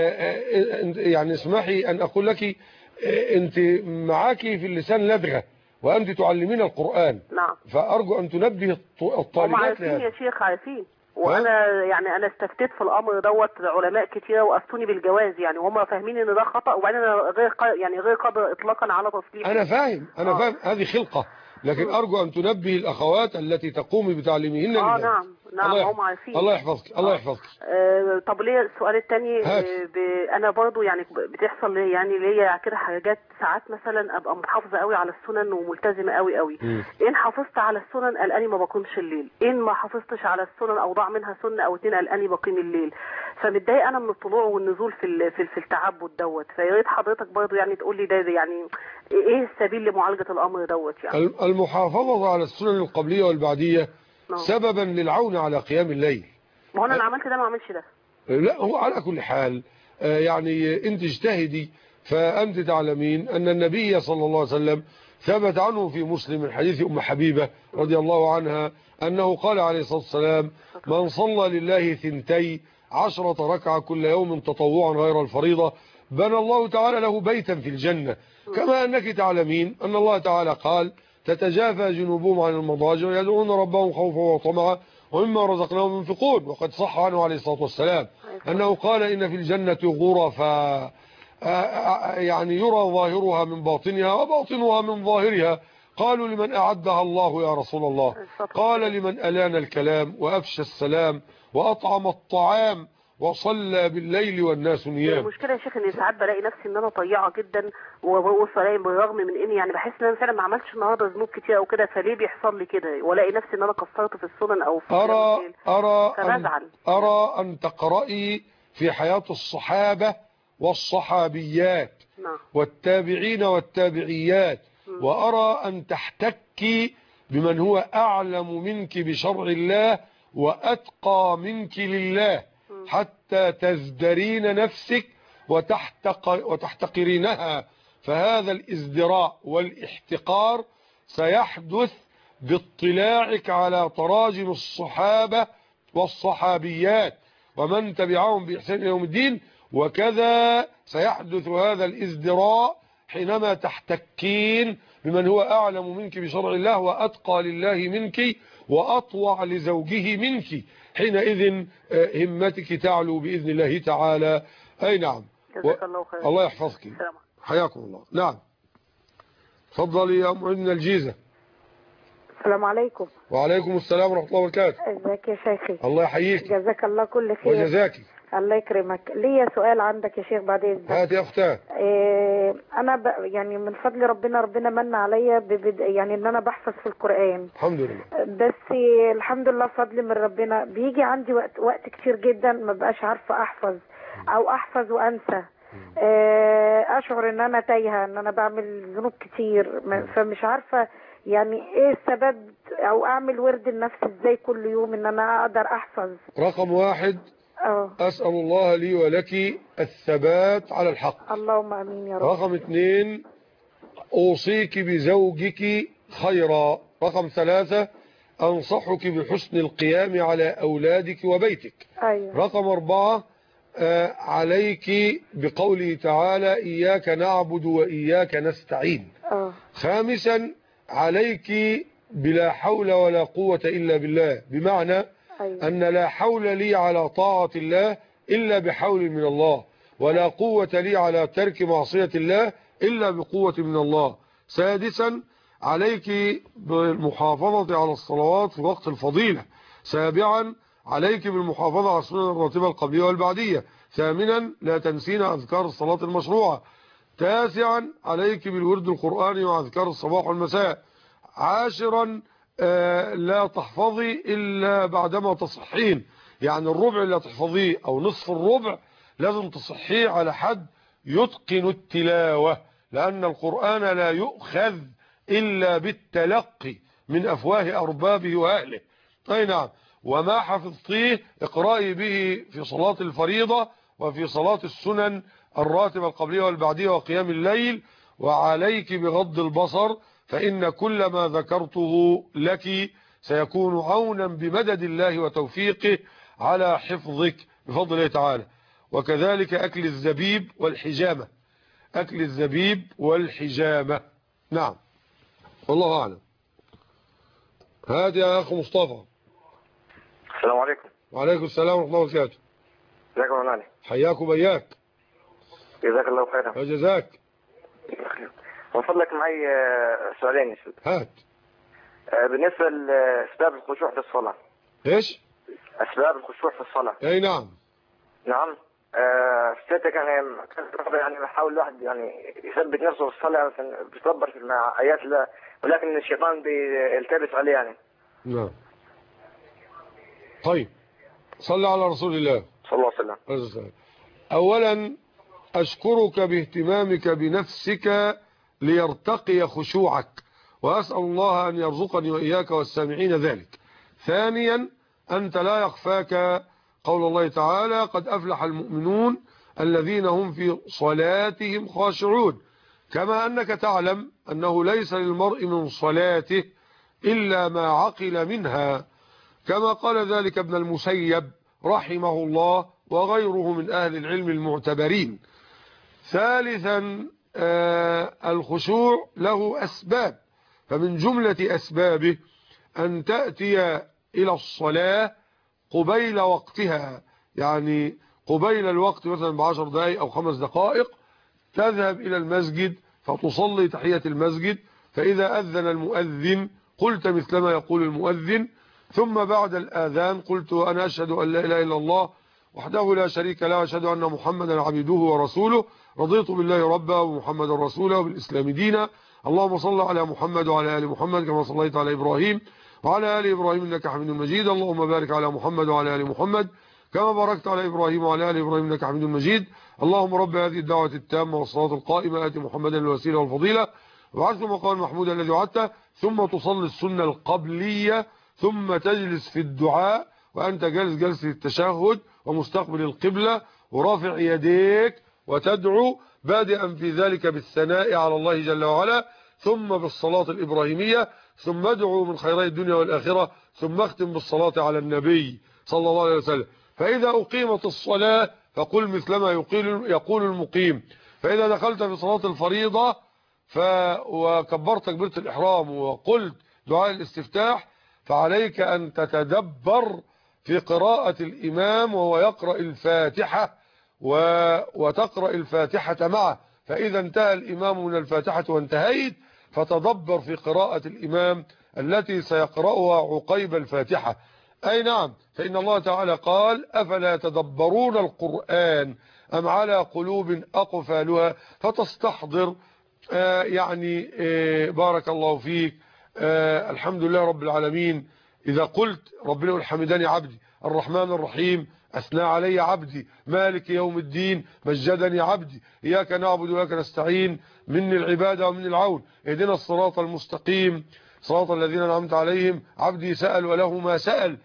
يعني اسمحي أن أقول لك أنت معاكي في اللسان لدغة وأنت تعلمين القرآن. نعم. فأرجو أن تنبه الطالبات هم عارفين يا شيخ، عارفين. وانا يعني انا استفتيت في الامر دوت علماء كتير وافتوني بالجواز يعني، وهم فاهمين ان ده خطأ، وبعدين انا غير يعني غير قادر اطلاقا على تصليح. انا فاهم انا آه. فاهم هذه خلقة، لكن ارجو ان تنبه الاخوات التي تقومي بتعليمهن. اه نعم نعم هم عارفين. الله يحفظك الله يحفظك. آه طب ليه السؤال الثاني؟ آه انا برضو يعني بتحصل لي يعني ليا كده حاجات ساعات مثلا ابقى محافظه قوي على السنن وملتزمه قوي قوي. م. ان حافظت على السنن قلقاني ما بقومش الليل، ان ما حافظتش على السنن او ضاع منها سنه او اتنين قلقاني بقيم الليل. فمتضايقه انا من الطلوع والنزول في في, في التعبد دوت. فيا ريت حضرتك برضو يعني تقول لي ده يعني ايه السبيل لمعالجه الامر دوت يعني. المحافظه على السنن القبليه والبعديه نعم. سببا للعون على قيام الليل. ما هو انا اللي عملت ده ما عملش ده. لا هو على كل حال يعني انت اجتهدي. فانت تعلمين ان النبي صلى الله عليه وسلم ثبت عنه في مسلم من حديث ام حبيبه رضي الله عنها انه قال عليه الصلاه والسلام: من صلى لله ثنتي عشرة ركعه كل يوم تطوعا غير الفريضه بنى الله تعالى له بيتا في الجنه. كما انك تعلمين ان الله تعالى قال: تتجافى جنوبهم عن المضاجع يدعون ربهم خوفا وطمعا ومما رزقناهم ينفقون. وقد صح عنه عليه الصلاة والسلام أنه قال: إن في الجنة غرفا يعني يرى ظاهرها من باطنها وباطنها من ظاهرها. قالوا: لمن أعدها الله يا رسول الله؟ قال: لمن ألان الكلام وأفشى السلام وأطعم الطعام وصلى بالليل والناس نيام. المشكله يا شيخ ان ساعات بلاقي نفسي ان انا طيعه جدا وببص الاقي بالرغم من اني يعني بحس ان انا فعلا ما عملتش النهارده ذنوب كتير او كده، فليه بيحصل لي كده؟ والاقي نفسي ان انا قصرت في السنن او في ارى ارى فبزعل. أن ارى ان تقرأي في حياة الصحابه والصحابيات نعم. والتابعين والتابعيات م. وارى ان تحتكي بمن هو اعلم منك بشرع الله واتقى منك لله حتى تزدرين نفسك وتحتق وتحتقرينها. فهذا الازدراء والاحتقار سيحدث باطلاعك على تراجم الصحابة والصحابيات ومن تبعهم بإحسان إلى يوم الدين. وكذا سيحدث هذا الازدراء حينما تحتكين بمن هو أعلم منك بشرع الله وأتقى لله منك وأطوع لزوجه منك. حينئذ همتك تعلو بإذن الله تعالى. أي نعم. جزاك الله خير. الله يحفظك. حياكم الله. نعم تفضلي يا أم من الجيزة. السلام عليكم. وعليكم السلام ورحمة الله وبركاته. ازيك يا شيخي؟ الله يحييك. جزاك الله كل خير. وجزاكي. الله يكرمك. ليا سؤال عندك يا شيخ بعد اذنك. هات يا اختاه. إيه انا ب... يعني من فضل ربنا ربنا من عليا ببد... يعني ان انا بحفظ في القرآن الحمد لله. بس الحمد لله فضل من ربنا بيجي عندي وقت وقت كتير جدا ما بقاش عارفه احفظ او احفظ وانسى. إيه اشعر ان انا تايهه ان انا بعمل ذنوب كتير فمش عارفه يعني ايه السبب او اعمل ورد لنفسي ازاي كل يوم ان انا اقدر احفظ. رقم واحد أوه. أسأل الله لي ولك الثبات على الحق. اللهم أمين يا رب. رقم اثنين أوصيك بزوجك خيرا. رقم ثلاثة أنصحك بحسن القيام على أولادك وبيتك. أيوة. رقم أربعة آه عليك بقوله تعالى إياك نعبد وإياك نستعين. أوه. خامسا عليك بلا حول ولا قوة إلا بالله، بمعنى أيوة. أن لا حول لي على طاعة الله إلا بحول من الله، ولا قوة لي على ترك معصية الله إلا بقوة من الله. سادسا عليك بالمحافظة على الصلوات في وقت الفضيلة. سابعا عليك بالمحافظة على السنن الراتبة القبلية والبعدية. ثامنا لا تنسين أذكار الصلاة المشروعة. تاسعا عليك بالورد القرآني وأذكار الصباح والمساء. عاشرا آه لا تحفظي إلا بعدما تصحين، يعني الربع اللي تحفظيه أو نصف الربع لازم تصحيه على حد يتقن التلاوة، لأن القرآن لا يؤخذ إلا بالتلقي من أفواه أربابه وأهله. أي نعم. وما حفظتيه اقرأي به في صلاة الفريضة وفي صلاة السنن الراتبة القبلية والبعدية وقيام الليل. وعليك بغض البصر، فإن كل ما ذكرته لك سيكون عونا بمدد الله وتوفيقه على حفظك بفضل الله تعالى. وكذلك أكل الزبيب والحجامة، أكل الزبيب والحجامة. نعم والله أعلم. هذا يا أخو مصطفى. السلام عليكم. وعليكم السلام ورحمة الله وبركاته. ازيك يا مولانا؟ حياك وبياك. جزاك الله خيرا. وجزاك. من فضلك معي سؤالين يا سيدي. هات. بالنسبة لأسباب الخشوع في الصلاة. ايش؟ أسباب الخشوع في الصلاة. اي نعم. نعم. سيادتك يعني يعني بحاول الواحد يعني يثبت نفسه في الصلاة عشان بيتدبر في آيات الله، ولكن الشيطان بيلتبس عليه يعني. نعم. طيب صلى على رسول الله صلى الله عليه وسلم. أولا أشكرك باهتمامك بنفسك ليرتقي خشوعك، وأسأل الله أن يرزقني وإياك والسامعين ذلك. ثانيا أنت لا يخفاك قول الله تعالى قد أفلح المؤمنون الذين هم في صلاتهم خاشعون، كما أنك تعلم أنه ليس للمرء من صلاته إلا ما عقل منها، كما قال ذلك ابن المسيب رحمه الله وغيره من أهل العلم المعتبرين. ثالثا آه الخشوع له أسباب، فمن جملة أسبابه أن تأتي إلى الصلاة قبيل وقتها، يعني قبيل الوقت مثلا بعشر دقائق أو خمس دقائق تذهب إلى المسجد فتصلي تحية المسجد، فإذا أذن المؤذن قلت مثل ما يقول المؤذن، ثم بعد الآذان قلت أنا أشهد أن لا إله إلا الله وحده لا شريك له وأشهد أن محمدا عبده ورسوله، رضيت بالله ربا ومحمد رسوله وبالإسلام دينا، اللهم صل على محمد وعلى آل محمد كما صليت على إبراهيم وعلى آل إبراهيم إنك حميد مجيد، اللهم بارك على محمد وعلى آل محمد كما باركت على إبراهيم وعلى آل إبراهيم إنك حميد مجيد، اللهم رب هذه الدعوة التامة والصلاة القائمة آت محمدا الوسيلة والفضيلة وابعثه مقام محمود الذي وعدته، ثم تصلي السنة القبلية، ثم تجلس في الدعاء وأنت جالس جلسة التشهد ومستقبل القبلة ورافع يديك وتدعو، بادئا في ذلك بالثناء على الله جل وعلا، ثم بالصلاة الإبراهيمية، ثم ادعو من خيري الدنيا والآخرة، ثم اختم بالصلاة على النبي صلى الله عليه وسلم. فإذا أقيمت الصلاة فقل مثلما يقول المقيم، فإذا دخلت في صلاة الفريضة ف... وكبرت تكبيرة الإحرام وقلت دعاء الاستفتاح، فعليك أن تتدبر في قراءة الإمام وهو يقرأ الفاتحة و... وتقرأ الفاتحة معه، فإذا انتهى الإمام من الفاتحة وانتهيت فتدبر في قراءة الإمام التي سيقرأها عقيب الفاتحة. أي نعم، فإن الله تعالى قال أفلا يتدبرون القرآن أم على قلوب أقفالها، فتستحضر آه يعني آه بارك الله فيك آه الحمد لله رب العالمين، إذا قلت ربنا يقول حمدني عبدي الرحمن الرحيم أثنى علي عبدي مالك يوم الدين مجدني عبدي إياك نعبد وإياك نستعين مني العبادة ومن العون اهدنا الصراط المستقيم صراط الذين أنعمت عليهم عبدي سأل وله ما سأل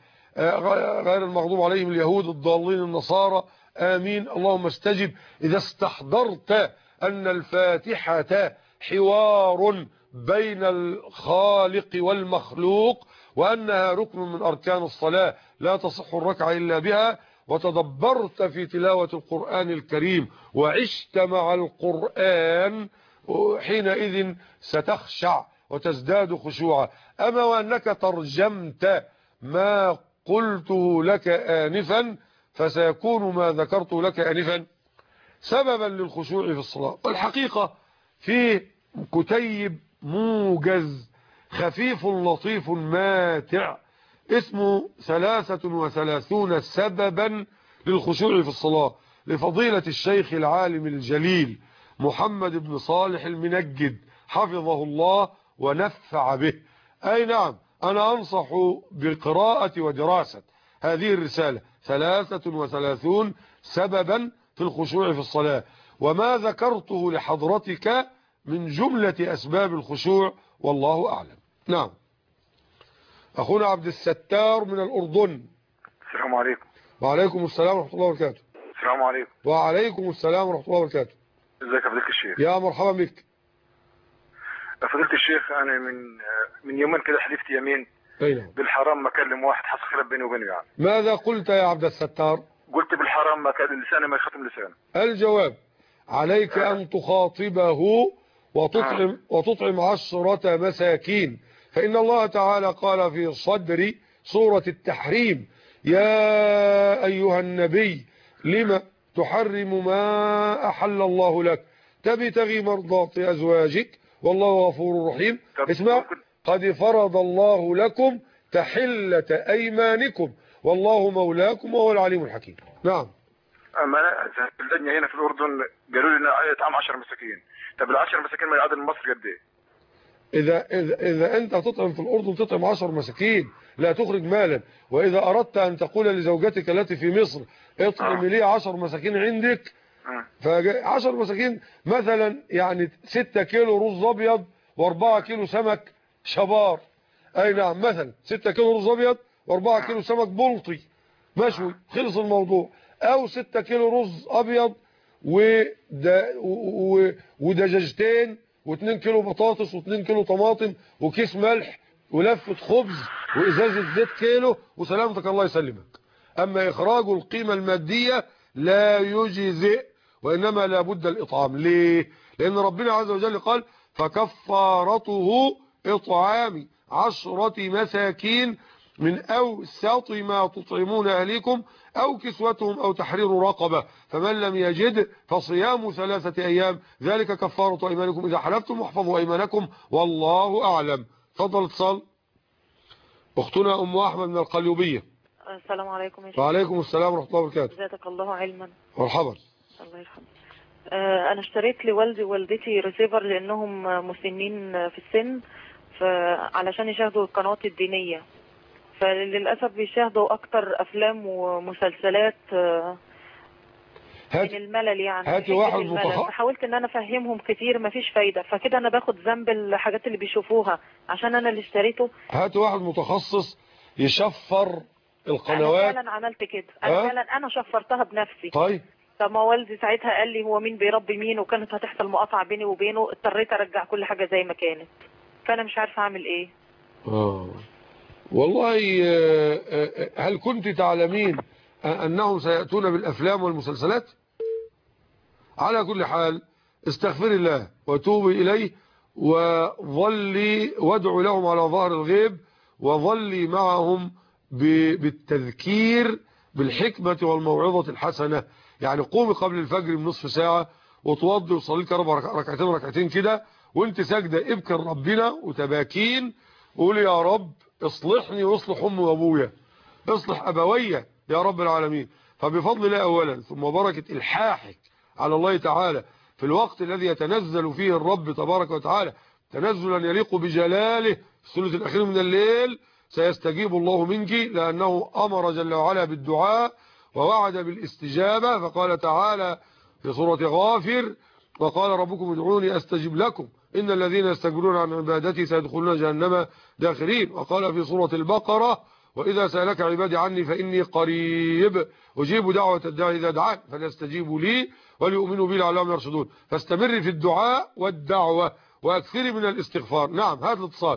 غير المغضوب عليهم اليهود الضالين النصارى آمين اللهم استجب. إذا استحضرت أن الفاتحة حوار بين الخالق والمخلوق وأنها ركن من أركان الصلاة لا تصح الركعة إلا بها، وتدبرت في تلاوة القرآن الكريم وعشت مع القرآن، حينئذ ستخشع وتزداد خشوعا. أما وأنك ترجمت ما قلته لك آنفا فسيكون ما ذكرته لك آنفا سببا للخشوع في الصلاة. والحقيقة في كتيب موجز خفيف لطيف ماتع اسمه ثلاثة وثلاثون سببا للخشوع في الصلاة لفضيلة الشيخ العالم الجليل محمد بن صالح المنجد حفظه الله ونفع به. أي نعم، أنا أنصح بقراءة ودراسة هذه الرسالة ثلاثة وثلاثون سببا في الخشوع في الصلاة، وما ذكرته لحضرتك من جملة أسباب الخشوع والله أعلم. نعم. أخونا عبد الستار من الأردن. السلام عليكم. وعليكم السلام ورحمة الله وبركاته. السلام عليكم. وعليكم السلام ورحمة الله وبركاته. ازيك يا فضيلة الشيخ؟ يا مرحبا بك. فضيلة الشيخ، أنا من من يومين كده حلفت يمين بالحرام ما اكلم واحد، حصل خلاف بيني وبينه يعني. ماذا قلت يا عبد الستار؟ قلت بالحرام ما اكلم لساني ما يختم لسانه. الجواب عليك أن تخاطبه وتطعم, وتطعم عشرة مساكين، فإن الله تعالى قال في صدر سورة التحريم: يا أيها النبي لما تحرم ما أحل الله لك تبتغي مرضات أزواجك والله غفور رحيم. اسمع: قد فرض الله لكم تحلة أيمانكم والله مولاكم وهو العليم الحكيم. نعم. أما اللجنة هنا في الأردن قالوا لنا طعام عشر مساكين. طب العشر مساكين من العدد المصري قد ايه؟ إذا, إذا, إذا أنت تطعم في الأردن تطعم عشر مساكين لا تخرج مالا، وإذا أردت أن تقول لزوجتك التي في مصر اطعم لي عشر مساكين عندك، فعشر مساكين مثلا يعني ستة كيلو رز أبيض واربعة كيلو سمك شبار. أي نعم، مثلا ستة كيلو رز أبيض واربعة كيلو سمك بلطي مشوي، خلص الموضوع. أو ستة كيلو رز أبيض ودجاجتين واثنين كيلو بطاطس واثنين كيلو طماطم وكيس ملح ولفة خبز وإزازة زيت كيلو وسلامتك الله يسلمك. أما إخراج القيمة المادية لا يجزئ، وإنما لابد الإطعام. ليه؟ لأن ربنا عز وجل قال: فكفارته إطعام عشرة مساكين من أوسط ما تطعمون أهليكم أو كسوتهم أو تحرير رقبة، فمن لم يجد فصيام ثلاثة أيام ذلك كفارة أيمانكم إذا حلفتم واحفظوا أيمانكم والله أعلم. تفضل اتصال. أختنا أم أحمد من القليوبية. السلام عليكم يا شيخ. وعليكم السلام ورحمة الله وبركاته. جزاك الله علما. مرحبا. الله يرحمك. أنا اشتريت لوالدي ووالدتي ريسيفر لأنهم مسنين في السن، علشان يشاهدوا القنوات الدينية، فللأسف بيشاهدوا أكتر أفلام ومسلسلات من الملل يعني. هاتي واحد متخصص. فحاولت ان انا افهمهم كتير مفيش فايدة، فكده انا باخد ذنب الحاجات اللي بيشوفوها عشان انا اللي اشتريته. هاتي واحد متخصص يشفر القنوات. انا فعلا عملت كده، انا فعلا انا شفرتها بنفسي. طيب. طب ما والدي ساعتها قال لي هو مين بيربي مين، وكانت هتحصل مقاطعة بيني وبينه، اضطريت ارجع كل حاجة زي ما كانت، فانا مش عارفة اعمل ايه. اه والله. هل كنت تعلمين أنهم سيأتون بالأفلام والمسلسلات؟ على كل حال استغفر الله وتوبي إليه وظلي وادعوا لهم على ظهر الغيب، وظلي معهم بالتذكير بالحكمة والموعظة الحسنة. يعني قومي قبل الفجر بنصف ساعة وتوضي وصلي لك اربع ركعتين ركعتين كده وانت ساجدة، ابكر ربنا وتباكين وقولي: يا رب اصلحني واصلح امي وابويا، اصلح ابويا يا رب العالمين. فبفضل الله اولا ثم بركة الحاحك على الله تعالى في الوقت الذي يتنزل فيه الرب تبارك وتعالى تنزلا يليق بجلاله في الثلث الاخير من الليل، سيستجيب الله منك، لانه امر جل وعلا بالدعاء ووعد بالاستجابة. فقال تعالى في سورة غافر: وقال ربكم ادعوني استجب لكم إن الذين يستكبرون عن عبادتي سيدخلون جهنم داخرين. وقال في سورة البقرة: وإذا سألك عبادي عني فإني قريب أجيب دعوة الداعي إذا دعان فليستجيبوا لي وليؤمنوا بي لعلهم يرشدون. فاستمري في الدعاء والدعوة وأكثري من الاستغفار. نعم، هذا الاتصال.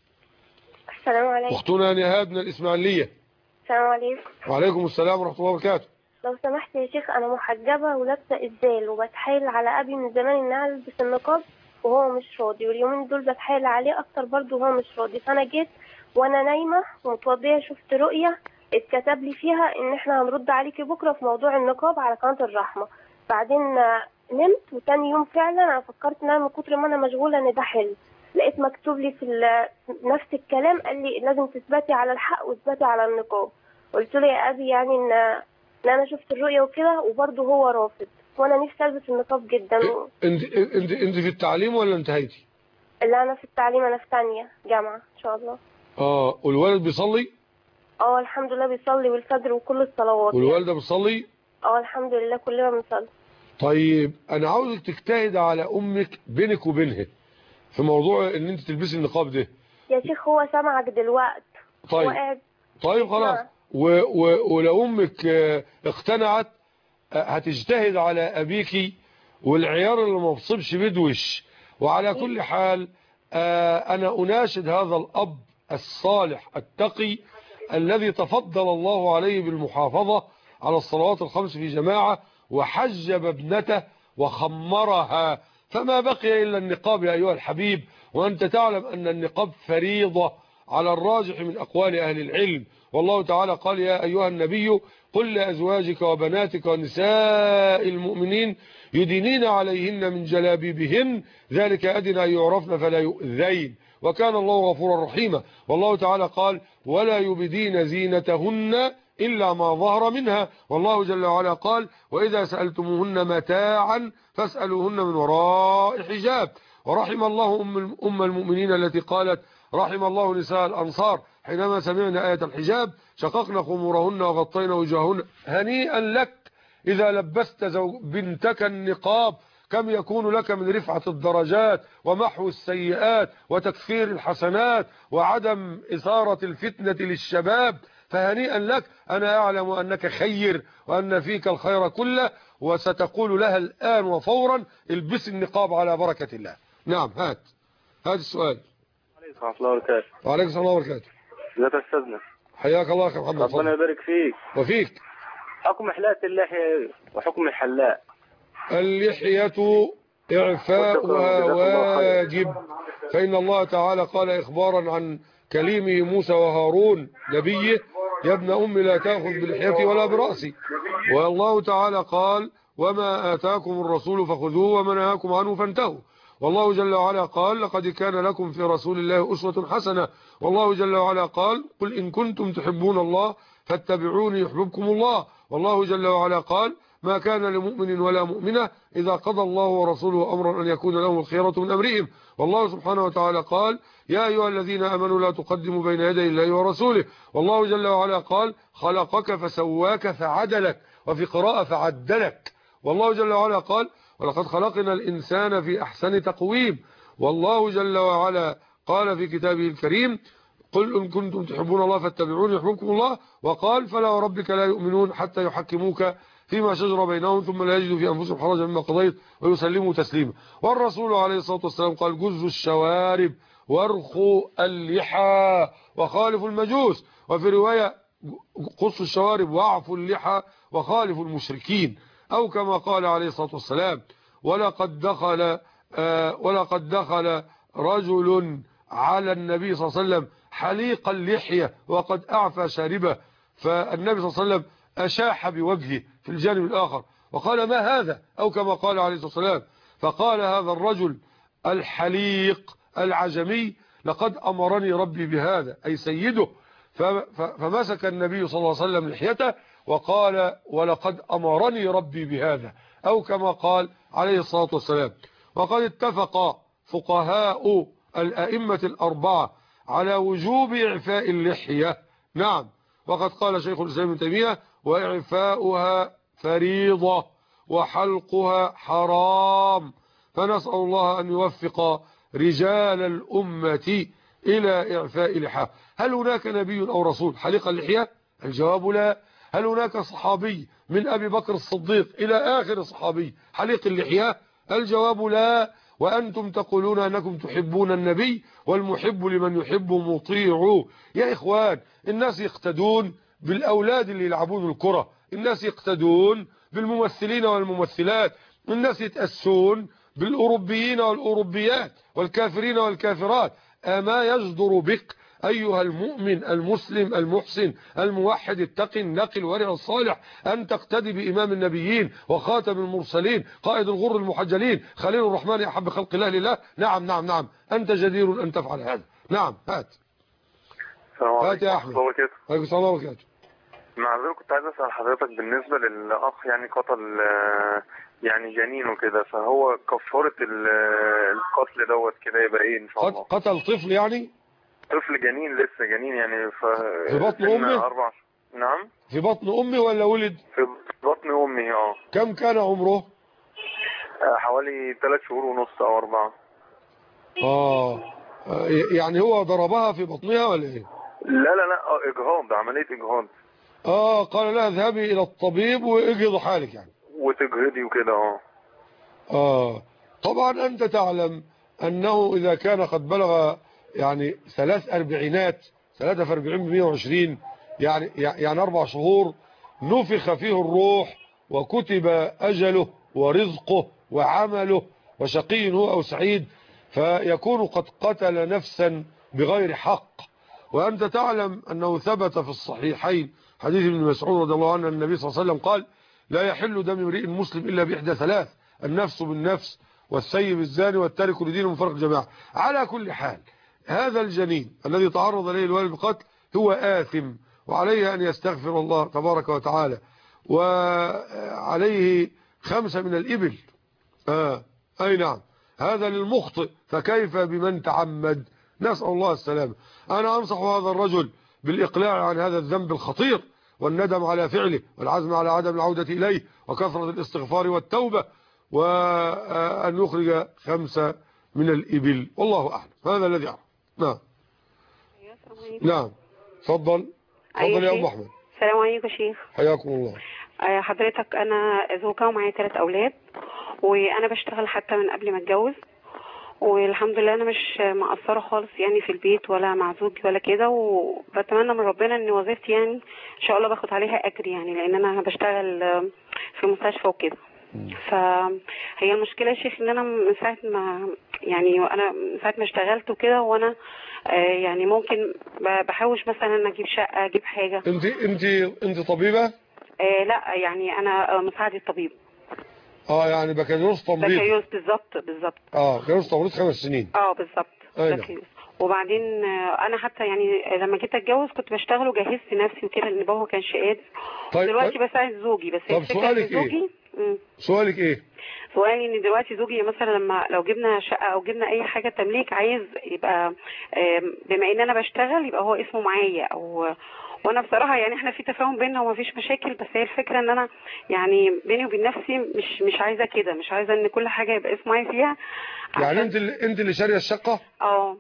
السلام عليكم. أختنا نهاد من الإسماعيلية. السلام عليكم. وعليكم السلام ورحمة الله وبركاته. لو سمحت يا شيخ، أنا محجبة ولابسة إزال وبتحايل على أبي من زمان إن أنا ألبس النقاب وهو مش راضي، واليومين دول بتحايل عليه أكتر برضه وهو مش راضي. فأنا جيت وأنا نايمة ومتوضية شفت رؤية اتكتب لي فيها إن إحنا هنرد عليكي بكرة في موضوع النقاب على قناة الرحمة. بعدين نمت وتاني يوم فعلا أنا فكرت إن أنا من كتر ما أنا مشغولة إن ده حلم، لقيت مكتوب لي في نفس الكلام قال لي لازم تثبتي على الحق وتثبتي على النقاب. قلت له يا أبي يعني إن إن أنا شفت الرؤية وكده وبرضه هو رافض، وانا نفسي البس النقاب جدا. انت انت انت في التعليم ولا انتهيتي؟ لا انا في التعليم، انا في ثانيه جامعه ان شاء الله. اه والولد بيصلي؟ اه الحمد لله بيصلي والفجر وكل الصلوات. والوالده بتصلي؟ اه الحمد لله كلنا بنصلي. طيب انا عاوزك تجتهد على امك بينك وبينها في موضوع ان انت تلبسي النقاب ده. يا شيخ هو سامعك دلوقتي. طيب هو قاعد. طيب خلاص. و و ولو امك اقتنعت هتجتهد على أبيكي والعيار اللي ما بصبش بدوش. وعلى كل حال أنا أناشد هذا الأب الصالح التقي الذي تفضل الله عليه بالمحافظة على الصلوات الخمس في جماعة، وحجب ابنته وخمرها، فما بقي إلا النقاب يا أيها الحبيب. وأنت تعلم أن النقاب فريضة على الراجح من أقوال أهل العلم. والله تعالى قال يا أيها النبي قل لأزواجك وبناتك ونساء المؤمنين يدينين عليهن من جلابيبهن ذلك أدنى أن يعرفن فلا يؤذين وكان الله غفورا رحيما. والله تعالى قال ولا يبدين زينتهن إلا ما ظهر منها. والله جل وعلا قال وإذا سألتموهن متاعا فاسألوهن من وراء حجاب. ورحم الله أم, أم المؤمنين التي قالت رحم الله نساء الأنصار حينما سمعنا آية الحجاب شققنا خمورهن وغطينا وجوههن. هنيئا لك إذا لبست بنتك النقاب، كم يكون لك من رفعة الدرجات ومحو السيئات وتكفير الحسنات وعدم إثارة الفتنة للشباب. فهنيئا لك، أنا أعلم أنك خير وأن فيك الخير كله، وستقول لها الآن وفورا البس النقاب على بركة الله. نعم هات هات السؤال. عليكم ورحمة الله وبركاته. وعليكم السلام وبركاته. ازيك يا استاذنا؟ حياك الله يا محمد. ربنا يبارك فيك. وفيك. حكم حلاقة اللحية وحكم الحلاق. اللحية إعفاؤها واجب، فإن الله تعالى قال إخبارا عن كليمه موسى وهارون نبيه يا ابن أم لا تأخذ بلحيتي ولا برأسي. والله تعالى قال وما آتاكم الرسول فخذوه وما نهاكم عنه فانتهوا. والله جل وعلا قال لقد كان لكم في رسول الله أسوة حسنة. والله جل وعلا قال قل إن كنتم تحبون الله فاتبعوني يحببكم الله. والله جل وعلا قال ما كان لمؤمن ولا مؤمنة إذا قضى الله ورسوله أمرا أن يكون لهم الخيرة من أمرهم. والله سبحانه وتعالى قال يا أيها الذين آمنوا لا تقدموا بين يدي الله ورسوله. والله جل وعلا قال خلقك فسواك فعدلك، وفي قراءة فعدلك. والله جل وعلا قال ولقد خلقنا الإنسان في أحسن تقويم. والله جل وعلا قال في كتابه الكريم قل إن كنتم تحبون الله فاتبعوني يحببكم الله. وقال فلا وربك لا يؤمنون حتى يحكموك فيما شجر بينهم ثم لا يجدوا في أنفسهم حرجا مما قضيت ويسلموا تسليما. والرسول عليه الصلاة والسلام قال جزوا الشوارب وارخوا اللحى وخالفوا المجوس. وفي رواية قصوا الشوارب واعفوا اللحى وخالفوا المشركين، أو كما قال عليه الصلاة والسلام ولقد دخل آه ولقد دخل رجل على النبي صلى الله عليه وسلم حليق اللحية وقد أعفى شاربه، فالنبي صلى الله عليه وسلم أشاح بوجهه في الجانب الآخر وقال ما هذا، أو كما قال عليه الصلاة والسلام فقال هذا الرجل الحليق العجمي لقد أمرني ربي بهذا، أي سيده. فمسك النبي صلى الله عليه وسلم لحيته وقال ولقد أمرني ربي بهذا، أو كما قال عليه الصلاة والسلام. وقد اتفق فقهاء الأئمة الأربعة على وجوب إعفاء اللحية. نعم، وقد قال شيخ الإسلام ابن تيمية وإعفاؤها فريضة وحلقها حرام. فنسأل الله أن يوفق رجال الأمة إلى إعفاء لحى. هل هناك نبي أو رسول حلق اللحية؟ الجواب لا. هل هناك صحابي من أبي بكر الصديق إلى آخر صحابي حلق اللحية؟ الجواب لا. وأنتم تقولون أنكم تحبون النبي والمحب لمن يحب مطيع. يا إخوان، الناس يقتدون بالأولاد اللي يلعبون الكرة، الناس يقتدون بالممثلين والممثلات، الناس يتأسون بالأوروبيين والأوروبيات والكافرين والكافرات. أما يجدر بك أيها المؤمن المسلم المحسن الموحد التقي النقي الورع الصالح أن تقتدي بإمام النبيين وخاتم المرسلين قائد الغر المحجلين خليل الرحمن أحب خلق الله لله؟ نعم نعم نعم، أنت جدير أن تفعل هذا. نعم، هات هات يا أحمد. عليكم السلام وبركاته. معذور، كنت عايز أسأل حضرتك بالنسبة للأخ يعني قتل يعني جنين وكده، فهو كفارة القتل دوت كده يبقى إيه إن شاء الله؟ قتل طفل يعني؟ طفل جنين لسه جنين يعني ف... في بطن أمه؟ أربع. نعم، في بطن أمه ولا ولد؟ في بطن أمه. اه. كم كان عمره؟ حوالي ثلاث شهور ونص أو أربعة. آه يعني هو ضربها في بطنها ولا إيه؟ لا لا لا، إجهاض، عملية إجهاض. آه قال لها اذهبي إلى الطبيب واجهضي حالك يعني. وتجهضي وكده. اه. آه طبعا أنت تعلم أنه إذا كان قد بلغ يعني ثلاث أربعينات ثلاثة في أربعين بمئة وعشرين يعني يعني أربع شهور نفخ فيه الروح وكتب أجله ورزقه وعمله وشقي هو أو سعيد، فيكون قد قتل نفسا بغير حق. وأنت تعلم أنه ثبت في الصحيحين حديث ابن مسعود رضي الله عنه أن النبي صلى الله عليه وسلم قال: لا يحل دم امرئ مسلم إلا بإحدى ثلاث: النفس بالنفس والثيب الزاني والتارك لدينه المفارق جماعة. على كل حال هذا الجنين الذي تعرض إليه الوالد بالقتل هو آثم، وعليه أن يستغفر الله تبارك وتعالى، وعليه خمسة من الإبل. آه أي نعم، هذا للمخطئ، فكيف بمن تعمد؟ نسأل الله السلامة. أنا أنصح هذا الرجل بالإقلاع عن هذا الذنب الخطير والندم على فعله والعزم على عدم العودة إليه وكثرة الاستغفار والتوبة، وأن يخرج خمسة من الإبل، والله أعلم. هذا الذي أعلم. نعم نعم تفضل تفضل يا أم أحمد. السلام عليكم يا شيخ. حياكم الله. حضرتك أنا زوجة ومعايا ثلاث أولاد، وأنا بشتغل حتى من قبل ما أتجوز، والحمد لله أنا مش مقصرة خالص يعني في البيت ولا مع زوجي ولا كده، وبتمنى من ربنا إن وظيفتي يعني إن شاء الله باخد عليها أجر يعني، لأن أنا بشتغل في مستشفى وكده. فهي المشكلة يا شيخ إن أنا من ساعة ما يعني أنا من ساعة ما اشتغلت وكده، وأنا يعني ممكن بحوش مثلا أجيب شقة أجيب حاجة. أنت أنت أنت طبيبة؟ آه لا يعني أنا مساعدة طبيب. اه يعني بكالوريوس تمريض. بكالوريوس بالظبط بالظبط. اه بكالوريوس تمريض خمس سنين. اه بالظبط بكالوريوس. وبعدين انا حتى يعني لما جيت اتجوز كنت بشتغل وجهزت نفسي وكده، لان بابا ما كانش قادر. طيب دلوقتي طيب بساعد زوجي بس. طب سؤالك ايه؟ مم. سؤالك ايه؟ سؤالي ان دلوقتي زوجي مثلا لما لو جبنا شقه او جبنا اي حاجه تمليك، عايز يبقى بما ان انا بشتغل يبقى هو اسمه معايا، او وانا بصراحه يعني احنا في تفاهم بيننا ومفيش مشاكل، بس هي الفكره ان انا يعني بيني وبين نفسي مش مش عايزه كده، مش عايزه ان كل حاجه يبقى اسمه معايا فيها. يعني انت اللي انت اللي شاريه الشقه؟ اه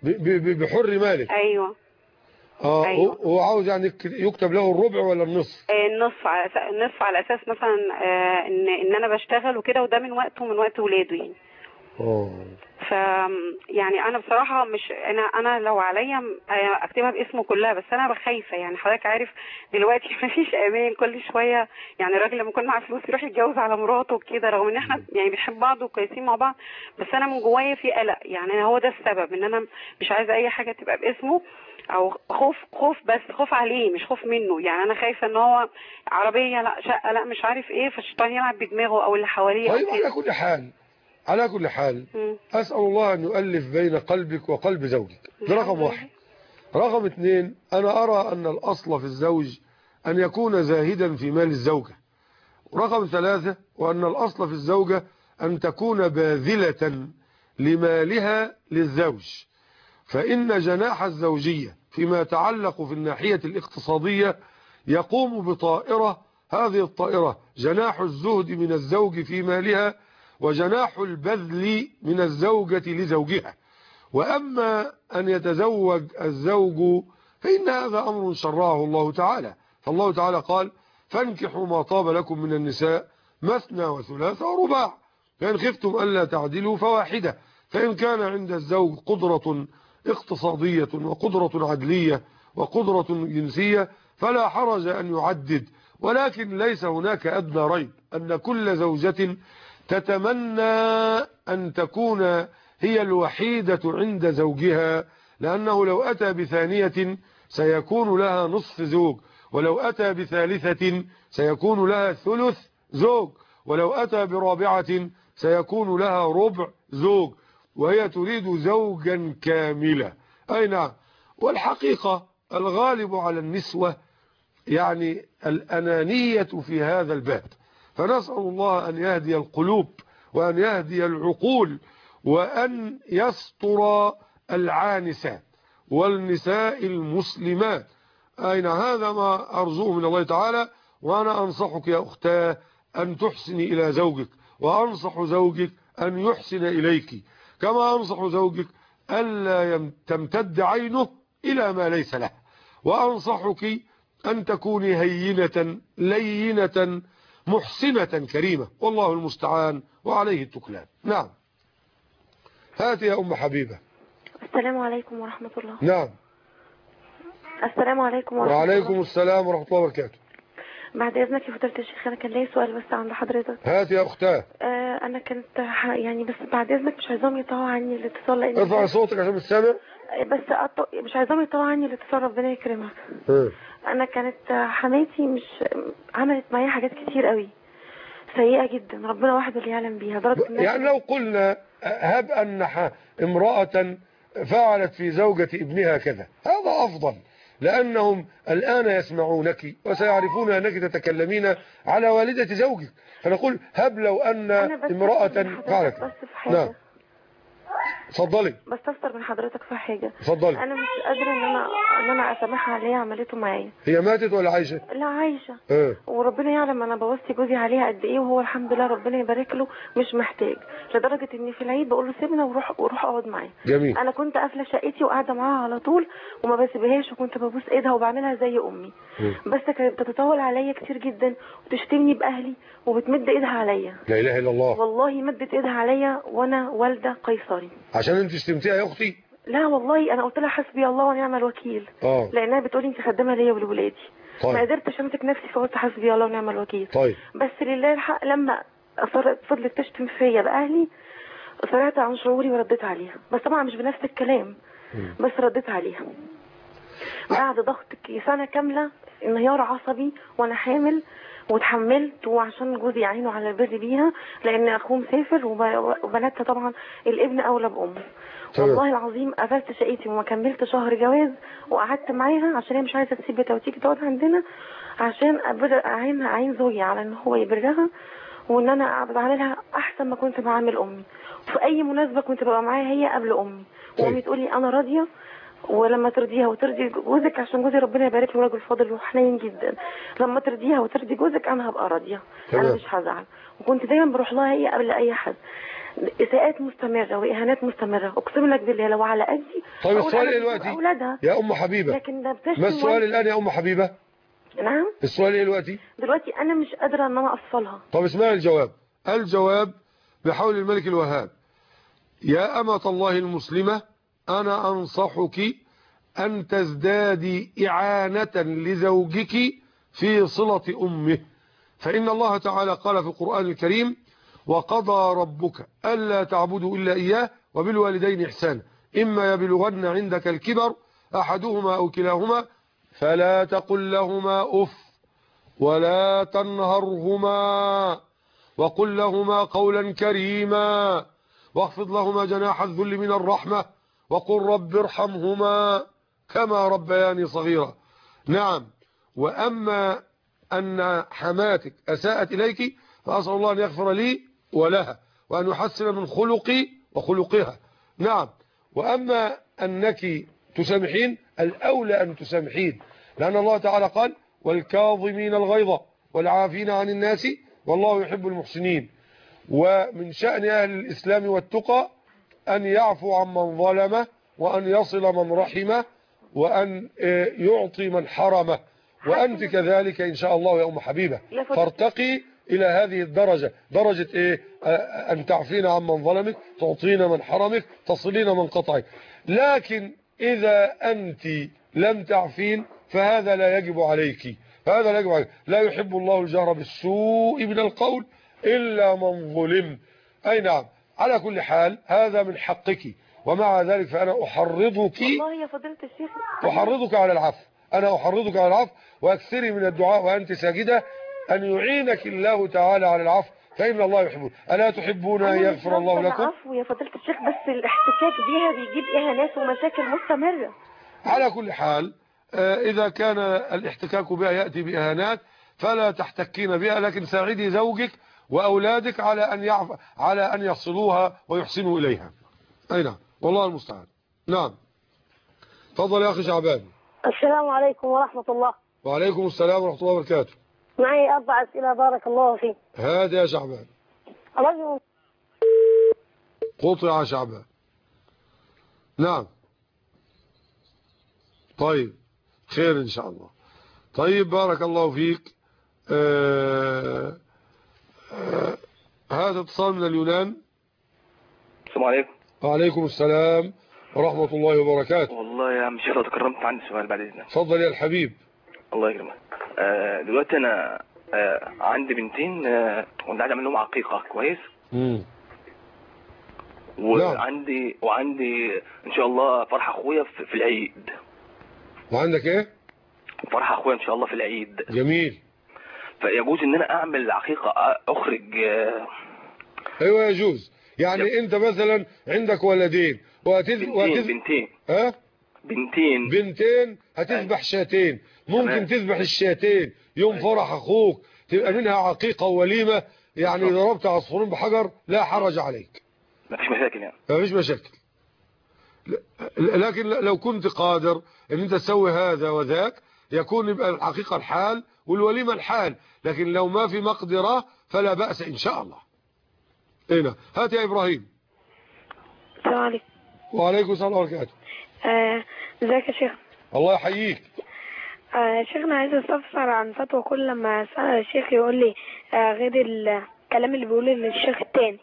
بحر مالك. ايوه اه أيوة. هو عاوز يعني يكتب له الربع ولا النص؟ النصف على النصف على اساس مثلا آه ان ان انا بشتغل وكده، وده من وقته من وقت ولاده يعني. اه ف يعني انا بصراحه مش انا انا لو عليا اكتبها باسمه كلها، بس انا بخايفه يعني، حضرتك عارف دلوقتي مفيش امان، كل شويه يعني الراجل لما يكون معاه فلوس يروح يتجوز على مراته وكده، رغم ان احنا يعني بنحب بعض وكويسين مع بعض، بس انا من جوايا في قلق يعني. هو ده السبب ان انا مش عايزه اي حاجه تبقى باسمه، او خوف خوف بس خوف عليه مش خوف منه يعني. انا خايفه ان هو عربيه لا شقه لا مش عارف ايه، فالشيطان يلعب بدماغه او اللي حواليه. طيب على كل حال على كل حال م. أسأل الله أن يؤلف بين قلبك وقلب زوجك، ده رقم واحد. رقم اثنين، أنا أرى أن الأصل في الزوج أن يكون زاهدا في مال الزوجة. رقم ثلاثة، وأن الأصل في الزوجة أن تكون باذلة لمالها للزوج، فإن جناح الزوجية فيما يتعلق في الناحية الاقتصادية يقوم بطائرة، هذه الطائرة جناح الزهد من الزوج في مالها، وجناح البذل من الزوجة لزوجها. وأما أن يتزوج الزوج فإن هذا أمر شرعه الله تعالى، فالله تعالى قال: فانكحوا ما طاب لكم من النساء مثنى وثلاث ورباع، فإن خفتم ألا تعدلوا فواحدة. فإن كان عند الزوج قدرة اقتصادية وقدرة عدلية وقدرة جنسية فلا حرج أن يعدد، ولكن ليس هناك أدنى ريب أن كل زوجة تتمنى أن تكون هي الوحيدة عند زوجها، لأنه لو أتى بثانية سيكون لها نصف زوج، ولو أتى بثالثة سيكون لها ثلث زوج، ولو أتى برابعة سيكون لها ربع زوج، وهي تريد زوجا كاملا. أي نعم. والحقيقة الغالب على النسوة يعني الأنانية في هذا الباب، فنسأل الله أن يهدي القلوب وأن يهدي العقول وأن يستر العانسات والنساء المسلمات. أين هذا ما أرجوه من الله تعالى. وأنا أنصحك يا أختاه أن تحسني إلى زوجك، وأنصح زوجك أن يحسن إليك، كما أنصح زوجك ألا تمتد عينه إلى ما ليس له، وأنصحك أن تكوني هينة لينة محسنة كريمة، والله المستعان وعليه التكلان. نعم. هات يا أم حبيبة. السلام عليكم ورحمة الله. نعم. السلام عليكم ورحمة الله. وعليكم السلام ورحمة الله وبركاته. بعد إذنك يا فضيلة الشيخ أنا كان لي سؤال بس عند حضرتك. هات يا أختاه. آه أنا كنت يعني بس بعد إذنك مش عايزاهم يقطعوا عني الاتصال لأن ارفع صوتك عشان مش سامع. بس أط... مش عايزاهم يقطعوا عني الاتصال ربنا يكرمك. اه. أنا كانت حماتي مش عملت معايا حاجات كتير قوي سيئة جدا ربنا وحده اللي يعلم بيها درجة يعني لو قلنا هب أن امرأة فعلت في زوجة ابنها كذا هذا أفضل لأنهم الآن يسمعونك وسيعرفون أنك تتكلمين على والدة زوجك فنقول هب لو أن امرأة فعلت. نعم اتفضلي. بستفسر من حضرتك في حاجه. اتفضلي. انا مش قادره ان انا ان انا اسامحها على اللي هي عملته معايا. هي ماتت ولا عايشه؟ لا عايشه. اه. وربنا يعلم انا بوظت جوزي عليها قد ايه وهو الحمد لله ربنا يبارك له مش محتاج لدرجه ان في العيد بقول له سيبنا وروح وروح اقعد معايا. جميل. انا كنت قافله شقتي وقاعده معاها على طول وما بسيبهاش وكنت ببوس ايدها وبعملها زي امي. م. بس كانت بتتطاول عليا كتير جدا وتشتمني باهلي وبتمد ايدها عليا. لا اله الا الله. والله مدت ايدها عليا وانا والده قيصري. عشان انت شتمتيها يا اختي؟ لا والله انا قلت لها حسبي الله ونعم الوكيل. اه لانها بتقولي انت خدامه ليا ولولادي. طيب. ما قدرتش امسك نفسي فقلت حسبي الله ونعم الوكيل. طيب. بس لله الحق لما اصرت فضلت تشتم فيا باهلي صرعت عن شعوري ورديت عليها بس طبعا مش بنفس الكلام م. بس رديت عليها بعد ضغط سنه كامله انهيار عصبي وانا حامل واتحملت وعشان جوزي يعينه على البر بيها لان اخوه مسافر وبناتها طبعا الابن اولى بامه. والله العظيم قفلت شقتي وما كملت شهر جواز وقعدت معاها عشان هي مش عايزه تسيب بيتها وتيجي تقعد عندنا عشان اعين اعين زوجي على ان هو يبرها وان انا بعملها احسن ما كنت بعامل امي. في اي مناسبه كنت ببقى معاها هي قبل امي. وامي تقول لي انا راضيه ولما ترضيها وترضي جوزك عشان جوزي ربنا يبارك له راجل فاضل وحنين جدا لما ترضيها وترضي جوزك انا هبقى راضيه انا مش هزعل. وكنت دايما بروح لها هي قبل اي حد. اساءات مستمره واهانات مستمره اقسم لك بالله لو على قدي. طيب السؤال ايه دلوقتي يا ام حبيبه؟ لكن ده ما السؤال الان يا ام حبيبه؟ نعم السؤال ايه دلوقتي؟ دلوقتي انا مش قادره ان انا اصفلها. طب اسمعي الجواب. الجواب بحول الملك الوهاب. يا أمة الله المسلمة أنا أنصحك أن تزدادي إعانة لزوجك في صلة أمه فإن الله تعالى قال في القرآن الكريم وقضى ربك ألا تعبدوا إلا إياه وبالوالدين إحسانا إما يبلغن عندك الكبر أحدهما أو كلاهما فلا تقل لهما أف ولا تنهرهما وقل لهما قولا كريما واخفض لهما جناح الذل من الرحمة وقل رب ارحمهما كما ربياني صغيرا. نعم. وأما أن حماتك أساءت إليك فأسأل الله أن يغفر لي ولها وأن يحسن من خلقي وخلقها. نعم. وأما أنك تسامحين الأولى أن تسامحين لأن الله تعالى قال والكاظمين الغيظ والعافين عن الناس والله يحب المحسنين. ومن شأن أهل الإسلام والتقى أن يعفو عن من ظلمه وأن يصل من رحمه وأن يعطي من حرمه وأنت كذلك إن شاء الله يا أم حبيبة فارتقي إلى هذه الدرجة درجة إيه أن تعفين عن من ظلمك تعطين من حرمك تصلين من قطعك. لكن إذا أنت لم تعفين فهذا لا يجب عليك فهذا لا يجب عليك. لا يحب الله الجهر بالسوء من القول إلا من ظلم. أي نعم. على كل حال هذا من حقك ومع ذلك فأنا أحرضك والله يا فضيلة الشيخ أحرضك على العفو أنا أحرضك على العفو وأكثري من الدعاء وأنت ساجدة أن يعينك الله تعالى على العفو فإن الله يحبون. ألا تحبون أن يغفر الله لكم؟ العفو يا فضيلة الشيخ بس الاحتكاك بيها بيجيب إهانات ومشاكل مستمرة. على كل حال إذا كان الاحتكاك بها يأتي بإهانات فلا تحتكين بها لكن ساعدي زوجك وأولادك على أن يعف على أن يصلوها ويحسنوا إليها. أي نعم والله المستعان. نعم تفضل يا أخي شعبان. السلام عليكم ورحمة الله. وعليكم السلام ورحمة الله وبركاته. معي أربع أسئلة بارك الله فيك. هذا يا شعبان. رجل قطع يا شعبان. نعم طيب خير إن شاء الله. طيب بارك الله فيك. آه آه هذا اتصال من اليونان. السلام عليكم. وعليكم السلام ورحمة الله وبركاته. والله يا عم شيخ لو تكرمت عندي سؤال بعد إذنك. اتفضل يا الحبيب. الله يكرمك. آه دلوقتي أنا آه عندي بنتين آه كنت عايز أعمل لهم عقيقة كويس؟ امم وعندي وعندي إن شاء الله فرح أخويا في, في العيد. وعندك إيه؟ فرح أخويا إن شاء الله في العيد. جميل. فيجوز إن أنا أعمل عقيقة أخرج آه أيوه يجوز. يعني يب. أنت مثلا عندك ولدين وهتذ... بنتين وهتذ... بنتين ها؟ بنتين بنتين هتذبح شاتين، ممكن تمام. تذبح الشاتين يوم فرح أخوك تبقى منها عقيقة ووليمة، يعني ضربت عصفورين بحجر لا حرج عليك. مفيش مشاكل يعني. مفيش مشاكل. لكن لو كنت قادر ان انت تسوي هذا وذاك يكون يبقى الحقيقة الحال والوليمة الحال، لكن لو ما في مقدرة فلا بأس ان شاء الله. هنا هات يا ابراهيم. السلام عليكم. وعليكم السلام ورحمة الله وبركاته. ازيك يا شيخ؟ الله يحييك. آه شيخنا عايز استفسر عن فتوى كل لما اسال الشيخ يقول لي آه غير الكلام اللي بيقوله للشيخ التاني.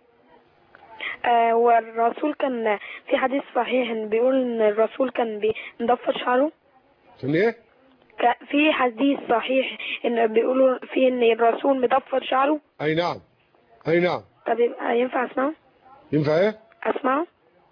آه والرسول كان في حديث صحيح ان بيقول ان الرسول كان بيضفر شعره. كان ايه؟ في حديث صحيح ان بيقولوا فيه ان الرسول مضفر شعره. اي نعم اي نعم. طب ينفع اسمعه؟ ينفع ايه؟ اسمعه.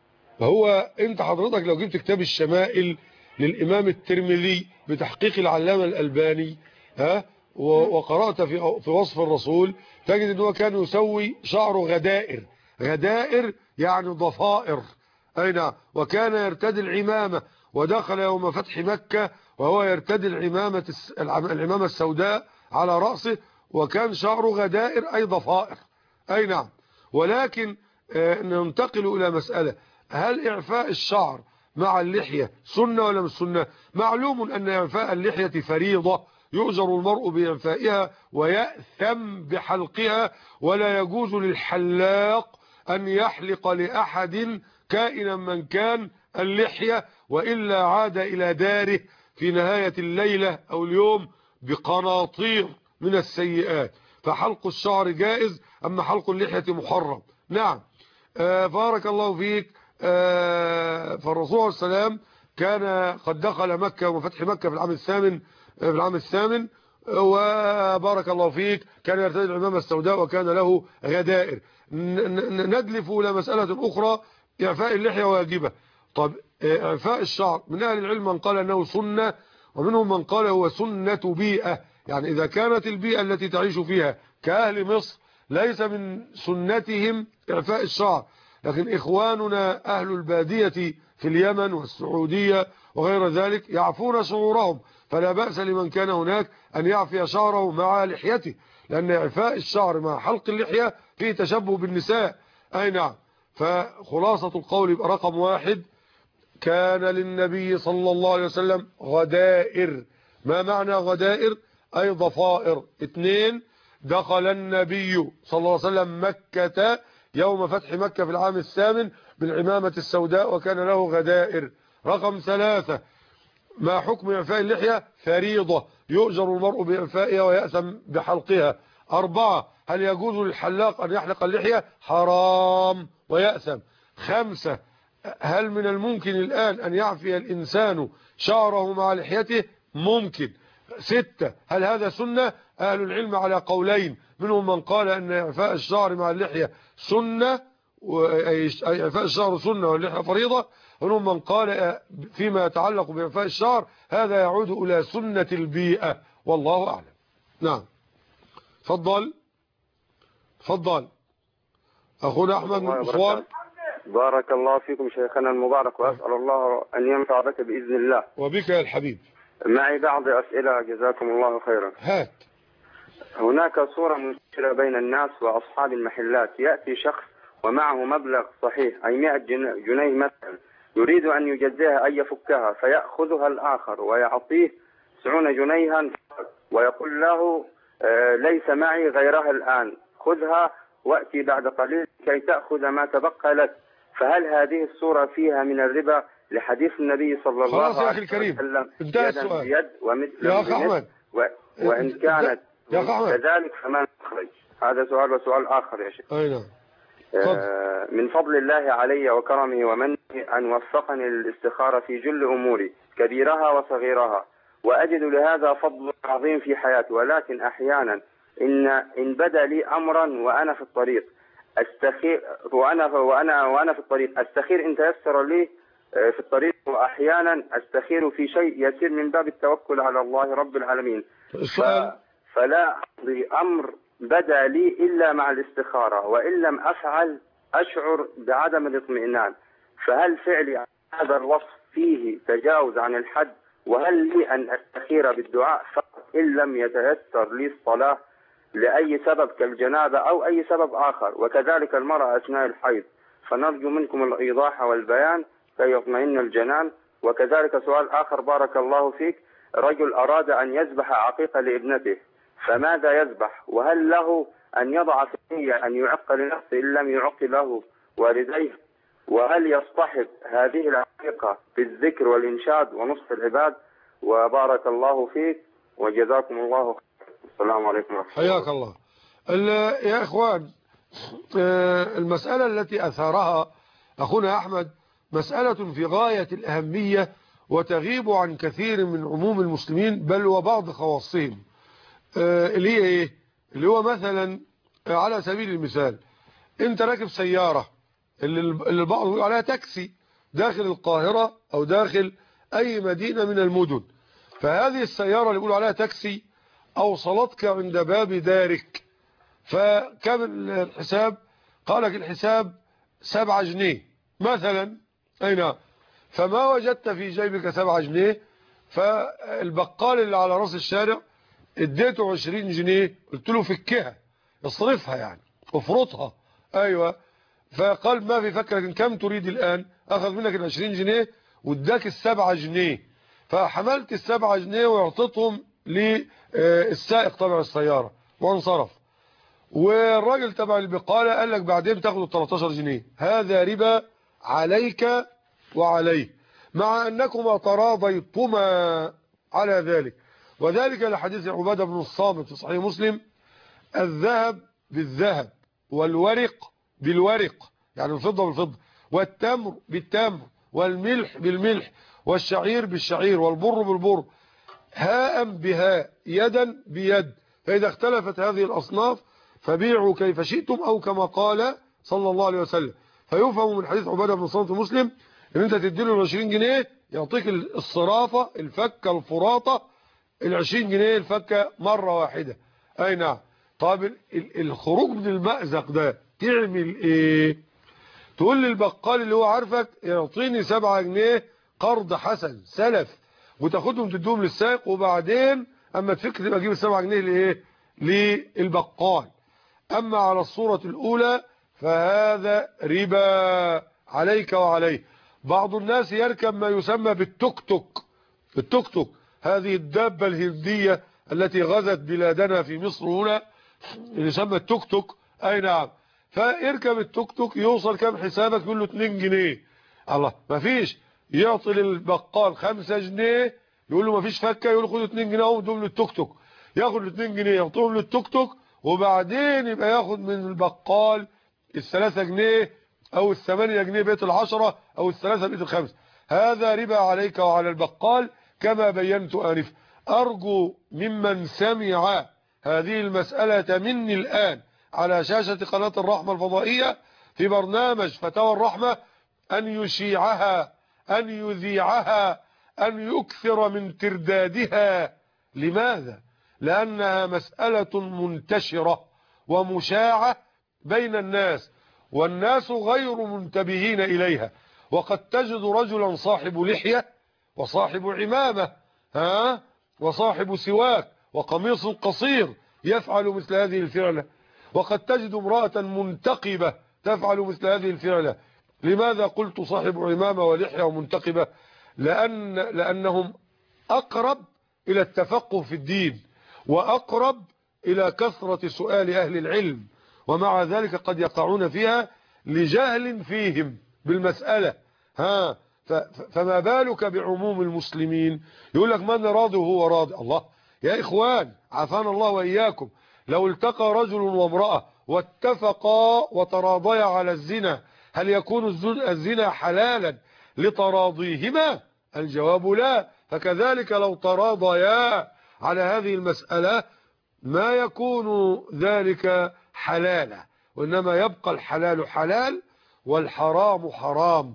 هو انت حضرتك لو جبت كتاب الشمائل للامام الترمذي بتحقيق العلامة الألباني ها وقرأت في في وصف الرسول تجد ان هو كان يسوي شعره غدائر. غدائر يعني ضفائر. اي نعم. وكان يرتدي العمامة، ودخل يوم فتح مكة وهو يرتدي العمامة العمامة السوداء على رأسه، وكان شعره غدائر أي ضفائر. أي نعم. ولكن آه ننتقل إلى مسألة، هل إعفاء الشعر مع اللحية سنة ولا مش سنة؟ معلوم أن إعفاء اللحية فريضة يؤجر المرء بإعفائها ويأثم بحلقها، ولا يجوز للحلاق أن يحلق لأحد كائنا من كان اللحية، وإلا عاد إلى داره في نهاية الليلة أو اليوم بقناطير من السيئات. فحلق الشعر جائز، أما حلق اللحية محرم. نعم. آه بارك الله فيك. آه فالرسول صلى الله عليه وسلم كان قد دخل مكة وفتح مكة في العام الثامن في العام الثامن وبارك الله فيك كان يرتدي العمامة السوداء وكان له غدائر. ندلف إلى مسألة أخرى، إعفاء اللحية واجبة. طب إعفاء الشعر من أهل العلم من قال أنه سنة، ومنهم من قال هو سنة بيئة، يعني إذا كانت البيئة التي تعيش فيها كأهل مصر ليس من سنتهم إعفاء الشعر، لكن إخواننا أهل البادية في اليمن والسعودية وغير ذلك يعفون شعورهم، فلا بأس لمن كان هناك أن يعفي شعره مع لحيته، لأن إعفاء الشعر مع حلق اللحية فيه تشبه بالنساء. أي نعم. فخلاصة القول يبقى رقم واحد، كان للنبي صلى الله عليه وسلم غدائر. ما معنى غدائر؟ أي ضفائر. اثنين، دخل النبي صلى الله عليه وسلم مكة يوم فتح مكة في العام الثامن بالعمامة السوداء وكان له غدائر. رقم ثلاثة، ما حكم إعفاء اللحية؟ فريضة يؤجر المرء بإعفائها ويأثم بحلقها. أربعة، هل يجوز للحلاق أن يحلق اللحية؟ حرام ويأثم. خمسة، هل من الممكن الآن أن يعفي الإنسان شعره مع لحيته؟ ممكن. ستة، هل هذا سنة؟ أهل العلم على قولين، منهم من قال أن إعفاء الشعر مع اللحية سنة، إعفاء الشعر سنة واللحية فريضة، منهم من قال فيما يتعلق بإعفاء الشعر هذا يعود إلى سنة البيئة، والله أعلم. نعم. فضل فضل أخونا أحمد من أسوان. بارك الله فيكم شيخنا المبارك، وأسأل الله أن ينفع بك بإذن الله. وبك يا الحبيب. معي بعض أسئلة جزاكم الله خيرا. هات. هناك صورة منتشرة بين الناس وأصحاب المحلات، يأتي شخص ومعه مبلغ صحيح أي مئة جنيه مثلا، يريد أن يجزيها أن يفكها، فيأخذها الآخر ويعطيه تسعون جنيها ويقول له آه ليس معي غيرها الآن، خذها وأتي بعد قليل كي تأخذ ما تبقى لك. فهل هذه الصورة فيها من الربا لحديث النبي صلى الله عليه وسلم؟ خلاص يا أخي الكريم انتهى السؤال. بيد ومثل يا أخي أحمد و... وإن كانت كذلك فما نخرج. هذا سؤال وسؤال آخر يا شيخ. أي نعم. آه، من فضل الله علي وكرمه ومنه أن وفقني للاستخارة في جل أموري كبيرها وصغيرها، وأجد لهذا فضل عظيم في حياتي، ولكن أحيانا إن إن بدا لي أمرا وأنا في الطريق أستخير وأنا وأنا وأنا في الطريق أستخير إن تيسر لي في الطريق، وأحيانا أستخير في شيء يسير من باب التوكل على الله رب العالمين. السؤال فلا أقضي أمر بدا لي إلا مع الاستخارة، وإن لم أفعل أشعر بعدم الاطمئنان، فهل فعلي هذا الوصف فيه تجاوز عن الحد؟ وهل لي أن أستخير بالدعاء فقط إن لم يتيسر لي الصلاة لأي سبب كالجنابة أو أي سبب آخر، وكذلك المرأة أثناء الحيض؟ فنرجو منكم الإيضاح والبيان كي يطمئن الجنان. وكذلك سؤال آخر بارك الله فيك، رجل أراد أن يذبح عقيقة لابنته، فماذا يذبح؟ وهل له أن يضع في النية أن يعق لنفسه إن لم يعق له والديه؟ وهل يصطحب هذه العقيقة بالذكر والإنشاد ونصح العباد؟ وبارك الله فيك وجزاكم الله خير. السلام عليكم ورحمة الله. حياك الله. يا إخوان، المسألة التي أثارها أخونا أحمد مسألة في غاية الأهمية وتغيب عن كثير من عموم المسلمين بل وبعض خواصهم، اللي هي إيه؟ اللي هو مثلا على سبيل المثال أنت راكب سيارة اللي البعض يقول عليها تاكسي داخل القاهرة أو داخل أي مدينة من المدن، فهذه السيارة اللي يقولوا عليها تاكسي أوصلتك عند باب دارك، فكم الحساب؟ قال لك الحساب سبعة جنيه مثلا، أي نعم، فما وجدت في جيبك سبعة جنيه، فالبقال اللي على راس الشارع اديته عشرين جنيه، قلت له فكها اصرفها يعني افرطها، ايوه، فقال ما في فك، لكن كم تريد الآن؟ أخذ منك العشرين جنيه واداك السبعة جنيه، فحملت السبعة جنيه واعطيتهم للسائق تبع السيارة وانصرف، والراجل تبع البقالة قال لك بعدين تاخد ال تلتاشر جنيه. هذا ربا عليك وعليه، مع أنكما تراضيتما على ذلك، وذلك لحديث عبادة بن الصامت في صحيح مسلم: الذهب بالذهب والورق بالورق، يعني الفضة بالفضة، والتمر بالتمر والملح بالملح والشعير بالشعير والبر بالبر، هاء بهاء يدا بيد، فإذا اختلفت هذه الأصناف فبيعوا كيف شئتم، أو كما قال صلى الله عليه وسلم. فيفهم من حديث عبادة بن الصامت مسلم ان انت تديله ال عشرين جنيه يعطيك الصرافة الفكة الفراطة ال عشرين جنيه الفكة مرة واحدة، اي نعم. طب الخروج من المأزق ده تعمل ايه؟ تقول للبقال اللي هو عارفك يعطيني سبعة جنيه قرض حسن سلف، وتاخدهم تدوهم للسائق، وبعدين اما تفك تبقى تجيب السبعة جنيه لايه؟ للبقال. اما على الصورة الاولى فهذا ربا عليك وعليه. بعض الناس يركب ما يسمى بالتوك توك، التوك توك هذه الدابة الهندية التي غزت بلادنا في مصر هنا، اللي يسمى التوك توك، اي نعم، فيركب التوك توك يوصل كم حسابك؟ يقول له اتنين جنيه، الله ما فيش، يعطي للبقال خمسة جنيه، يقول له ما فيش فكة، يقول له خد اتنين جنيه ودوم للتوك توك، ياخد الاتنين جنيه يعطيهم للتوك توك، وبعدين يبقى ياخد من البقال الثلاثة جنيه او الثمانية جنيه بيت العشرة او الثلاثة بيت الخمسة. هذا ربا عليك وعلى البقال كما بينت آنفا. ارجو ممن سمع هذه المسألة مني الآن على شاشة قناة الرحمة الفضائية في برنامج فتاوى الرحمة أن يشيعها، أن يذيعها، أن يكثر من تردادها. لماذا؟ لأنها مسألة منتشرة ومشاعة بين الناس، والناس غير منتبهين إليها. وقد تجد رجلا صاحب لحية وصاحب عمامة ها وصاحب سواك وقميص قصير يفعل مثل هذه الفعلة، وقد تجد امرأة منتقبة تفعل مثل هذه الفعلة. لماذا قلت صاحب عمامة ولحية ومنتقبة؟ لأن لأنهم أقرب إلى التفقه في الدين وأقرب إلى كثرة سؤال أهل العلم، ومع ذلك قد يقعون فيها لجهل فيهم بالمسألة. ها فما بالك بعموم المسلمين؟ يقول لك من راضي وهو راضي. الله يا إخوان عافانا الله وإياكم، لو التقى رجل وامرأة واتفقا وتراضيا على الزنا هل يكون الزنا حلالا لتراضيهما؟ الجواب لا. فكذلك لو تراضيا على هذه المسألة ما يكون ذلك حلالا، وإنما يبقى الحلال حلال والحرام حرام.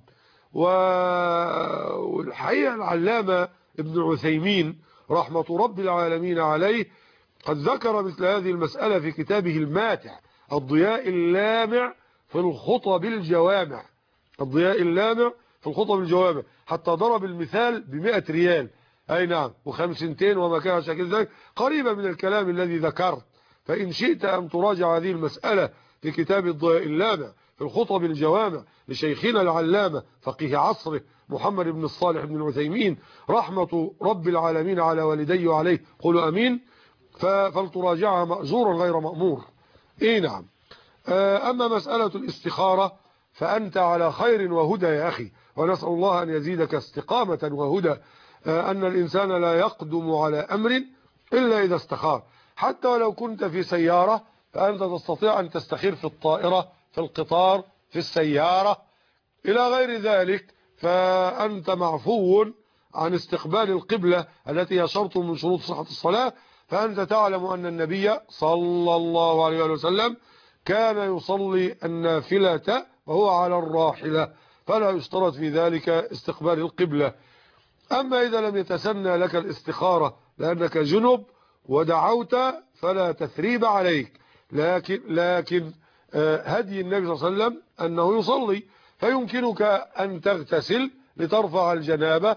والحقيقة العلامة ابن عثيمين رحمة رب العالمين عليه قد ذكر مثل هذه المسألة في كتابه الماتع الضياء اللامع في الخطب الجوامع. الضياء اللامع في الخطب الجوامع حتى ضرب المثال بمئة ريال، أي نعم، وخمسنتين وما كان شكل ذلك، قريبا من الكلام الذي ذكرت. فإن شئت أن تراجع هذه المسألة في كتاب الضياء اللامع في الخطب الجوامع لشيخنا العلامة فقيه عصره محمد بن الصالح بن العثيمين رحمة رب العالمين على والديه وعليه، قولوا أمين، فلتراجعها مأجورا غير مأمور. إيه نعم. أما مسألة الاستخارة فأنت على خير وهدى يا أخي، ونسأل الله أن يزيدك استقامة وهدى. أن الإنسان لا يقدم على أمر إلا إذا استخار، حتى ولو كنت في سيارة فأنت تستطيع أن تستخير في الطائرة، في القطار، في السيارة إلى غير ذلك، فأنت معفو عن استقبال القبلة التي هي شرط من شروط صحة الصلاة. فأنت تعلم أن النبي صلى الله عليه وسلم كان يصلي النافلة وهو على الراحلة، فلا يشترط في ذلك استقبال القبلة. أما إذا لم يتسنى لك الاستخارة لأنك جنب ودعوت فلا تثريب عليك، لكن لكن هدي النبي صلى الله عليه وسلم أنه يصلي، فيمكنك أن تغتسل لترفع الجنابة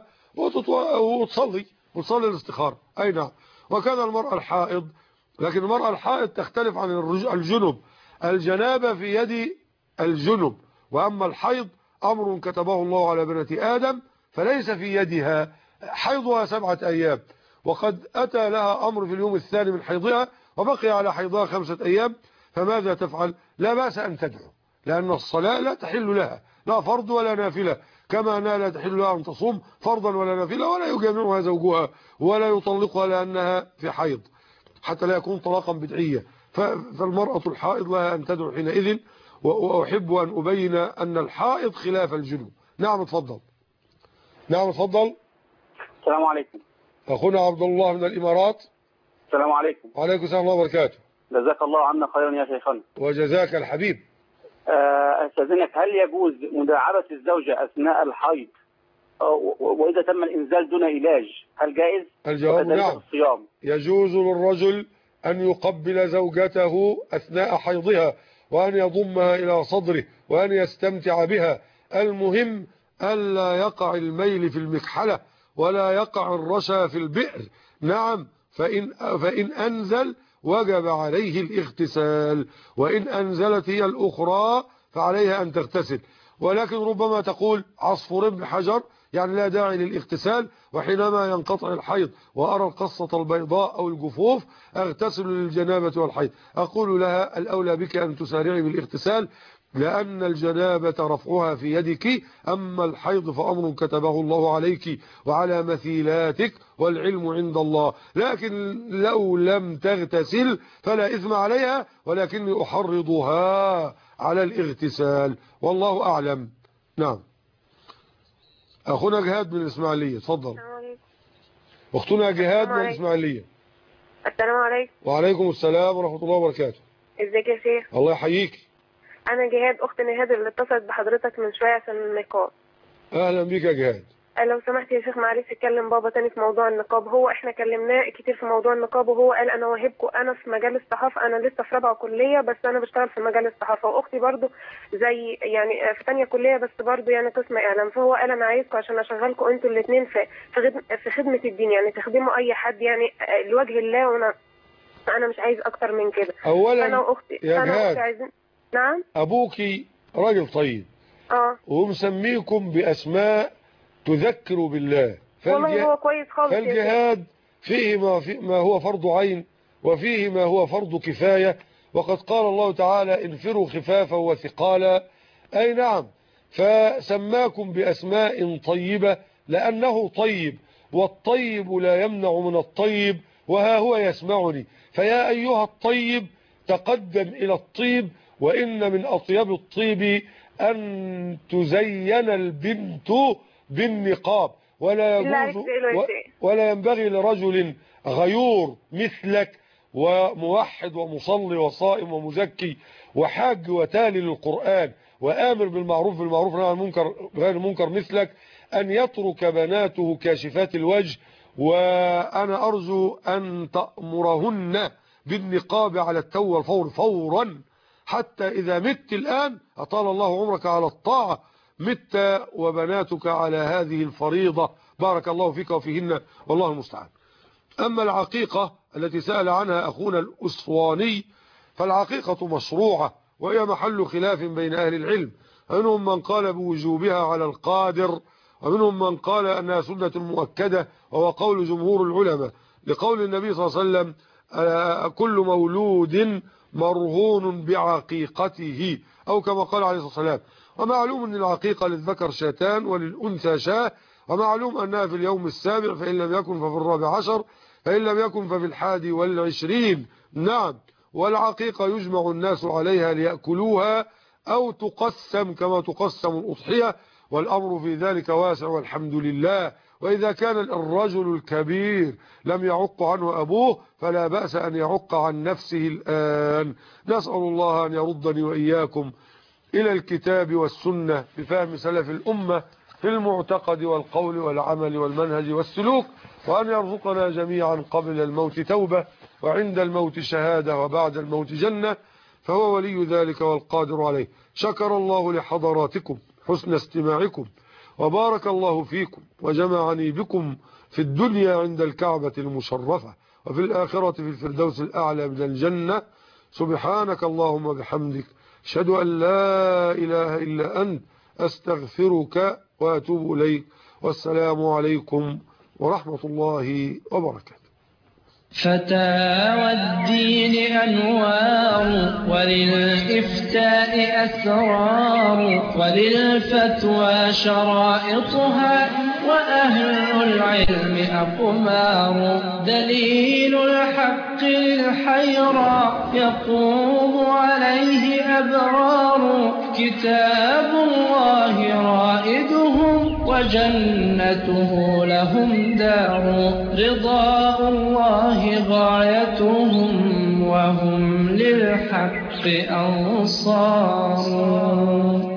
وتصلي وتصلي الاستخارة. أي نعم. وكذا المرأة الحائض، لكن المرأة الحائض تختلف عن الجنب. الجنابة في يد الجنب، وأما الحيض أمر كتبه الله على بنت آدم فليس في يدها، حيضها سبعة أيام، وقد أتى لها أمر في اليوم الثاني من حيضها وبقي على حيضها خمسة أيام، فماذا تفعل؟ لا بأس أن تدعو، لأن الصلاة لا تحل لها لا فرض ولا نافلة، كما أنها لا تحل لها أن تصوم فرضا ولا نافلة، ولا يجامعها زوجها ولا يطلقها لأنها في حيض، حتى لا يكون طلاقا بدعية. فالمرأة الحائض لها أن تدعو حينئذ. وأحب أن أبين أن الحائض خلاف الجنوب. نعم اتفضل. نعم اتفضل. السلام عليكم. أخونا عبد الله من الإمارات. السلام عليكم. وعليكم السلام ورحمة الله وبركاته. جزاك الله عنا خيرا يا شيخنا. وجزاك الحبيب. أستاذنك، هل يجوز مداعبة الزوجة أثناء الحيض وإذا تم الإنزال دون علاج هل جائز؟ الجواب نعم، يجوز للرجل أن يقبل زوجته أثناء حيضها وأن يضمها إلى صدره وأن يستمتع بها. المهم ألا يقع الميل في المكحلة ولا يقع الرشا في البئر. نعم. فإن, فإن أنزل وجب عليه الاغتسال، وإن أنزلت هي الأخرى فعليها أن تغتسل. ولكن ربما تقول عصفور بحجر، يعني لا داعي للاغتسال، وحينما ينقطع الحيض وأرى القصة البيضاء أو الجفوف أغتسل للجنابة والحيض. أقول لها الأولى بك أن تسارعي بالاغتسال، لأن الجنابة رفعها في يدك، أما الحيض فأمر كتبه الله عليك وعلى مثيلاتك والعلم عند الله. لكن لو لم تغتسل فلا إثم عليها، ولكني أحرضها على الاغتسال، والله أعلم. نعم. أخونا جهاد من الإسماعيلية، تفضل. أختنا جهاد من الإسماعيلية. السلام عليكم. وعليكم السلام ورحمة الله وبركاته. ازيك يا شيخ؟ الله يحييك. أنا جهاد أخت نهاد اللي اتصلت بحضرتك من شوية عشان النقاب. أهلا بك يا جهاد. لو سمحت يا شيخ معلش اتكلم بابا تاني في موضوع النقاب. هو احنا كلمناه كتير في موضوع النقاب، وهو قال انا واهبكم، انا في مجال الصحافه، انا لسه في رابعه كليه بس انا بشتغل في مجال الصحافه، واختي برضو زي يعني في ثانيه كليه بس برضو يعني قسم اعلام. فهو قال انا عايزكم عشان اشغلكم انتوا الاثنين في في خدمه في خدمه الدين، يعني تخدموا اي حد يعني لوجه الله، وانا انا مش عايز اكتر من كده. اولا انا واختي يا انا جهاد واختي عايزين. نعم. ابوكي راجل طيب اه ومسميكم باسماء تذكر بالله، والله هو كويس خالص. فالجهاد فيه ما, فيه ما هو فرض عين وفيه ما هو فرض كفاية، وقد قال الله تعالى انفروا خفافا وثقالا. أي نعم. فسماكم بأسماء طيبة لأنه طيب، والطيب لا يمنع من الطيب، وها هو يسمعني. فيا أيها الطيب تقدم إلى الطيب، وإن من أطيب الطيب أن تزين البنت بالنقاب، ولا يجوز ولا ينبغي لرجل غيور مثلك وموحد ومصلي وصائم ومزكي وحاج وتالي للقرآن وآمر بالمعروف بالمعروف ونهى عن المنكر غير المنكر مثلك أن يترك بناته كاشفات الوجه. وأنا أرجو أن تأمرهن بالنقاب على التو والفور فورا، حتى إذا مت الآن أطال الله عمرك على الطاعة مت وبناتك على هذه الفريضة، بارك الله فيك وفيهن والله المستعان. أما العقيقة التي سأل عنها أخونا الأسواني فالعقيقة مشروعة وهي محل خلاف بين أهل العلم، منهم من قال بوجوبها على القادر، ومنهم من قال أنها سنة مؤكدة، وهو قول جمهور العلماء لقول النبي صلى الله عليه وسلم كل مولود مرهون بعقيقته، أو كما قال عليه الصلاة والسلام. ومعلوم أن العقيقة للذكر شاتان وللأنثى شاة، ومعلوم أنها في اليوم السابع، فإن لم يكن ففي الرابع عشر، فإن لم يكن ففي الحادي والعشرين. نعم، والعقيقة يجمع الناس عليها ليأكلوها أو تقسم كما تقسم الأضحية، والأمر في ذلك واسع والحمد لله. وإذا كان الرجل الكبير لم يعق عنه أبوه فلا بأس أن يعق عن نفسه الآن. نسأل الله أن يردني وإياكم إلى الكتاب والسنة بفهم سلف الأمة في المعتقد والقول والعمل والمنهج والسلوك، وأن يرزقنا جميعا قبل الموت توبة وعند الموت شهادة وبعد الموت جنة، فهو ولي ذلك والقادر عليه. شكر الله لحضراتكم حسن استماعكم، وبارك الله فيكم، وجمعني بكم في الدنيا عند الكعبة المشرفة، وفي الآخرة في الفردوس الأعلى من الجنة. سبحانك اللهم وبحمدك، أشهد أن لا إله إلا أنت، أستغفرك وأتوب إليك، والسلام عليكم ورحمة الله وبركاته. فتاوى الدين أنوار، وللإفتاء أسرار، وللفتوى شرائطها، وأهل العلم أقمار. دليل الحق للحيرى يقوم عليه أبرار، كتاب الله رائدهم وجنته لهم دار. رضاء الله غايتهم وهم للحق أنصار.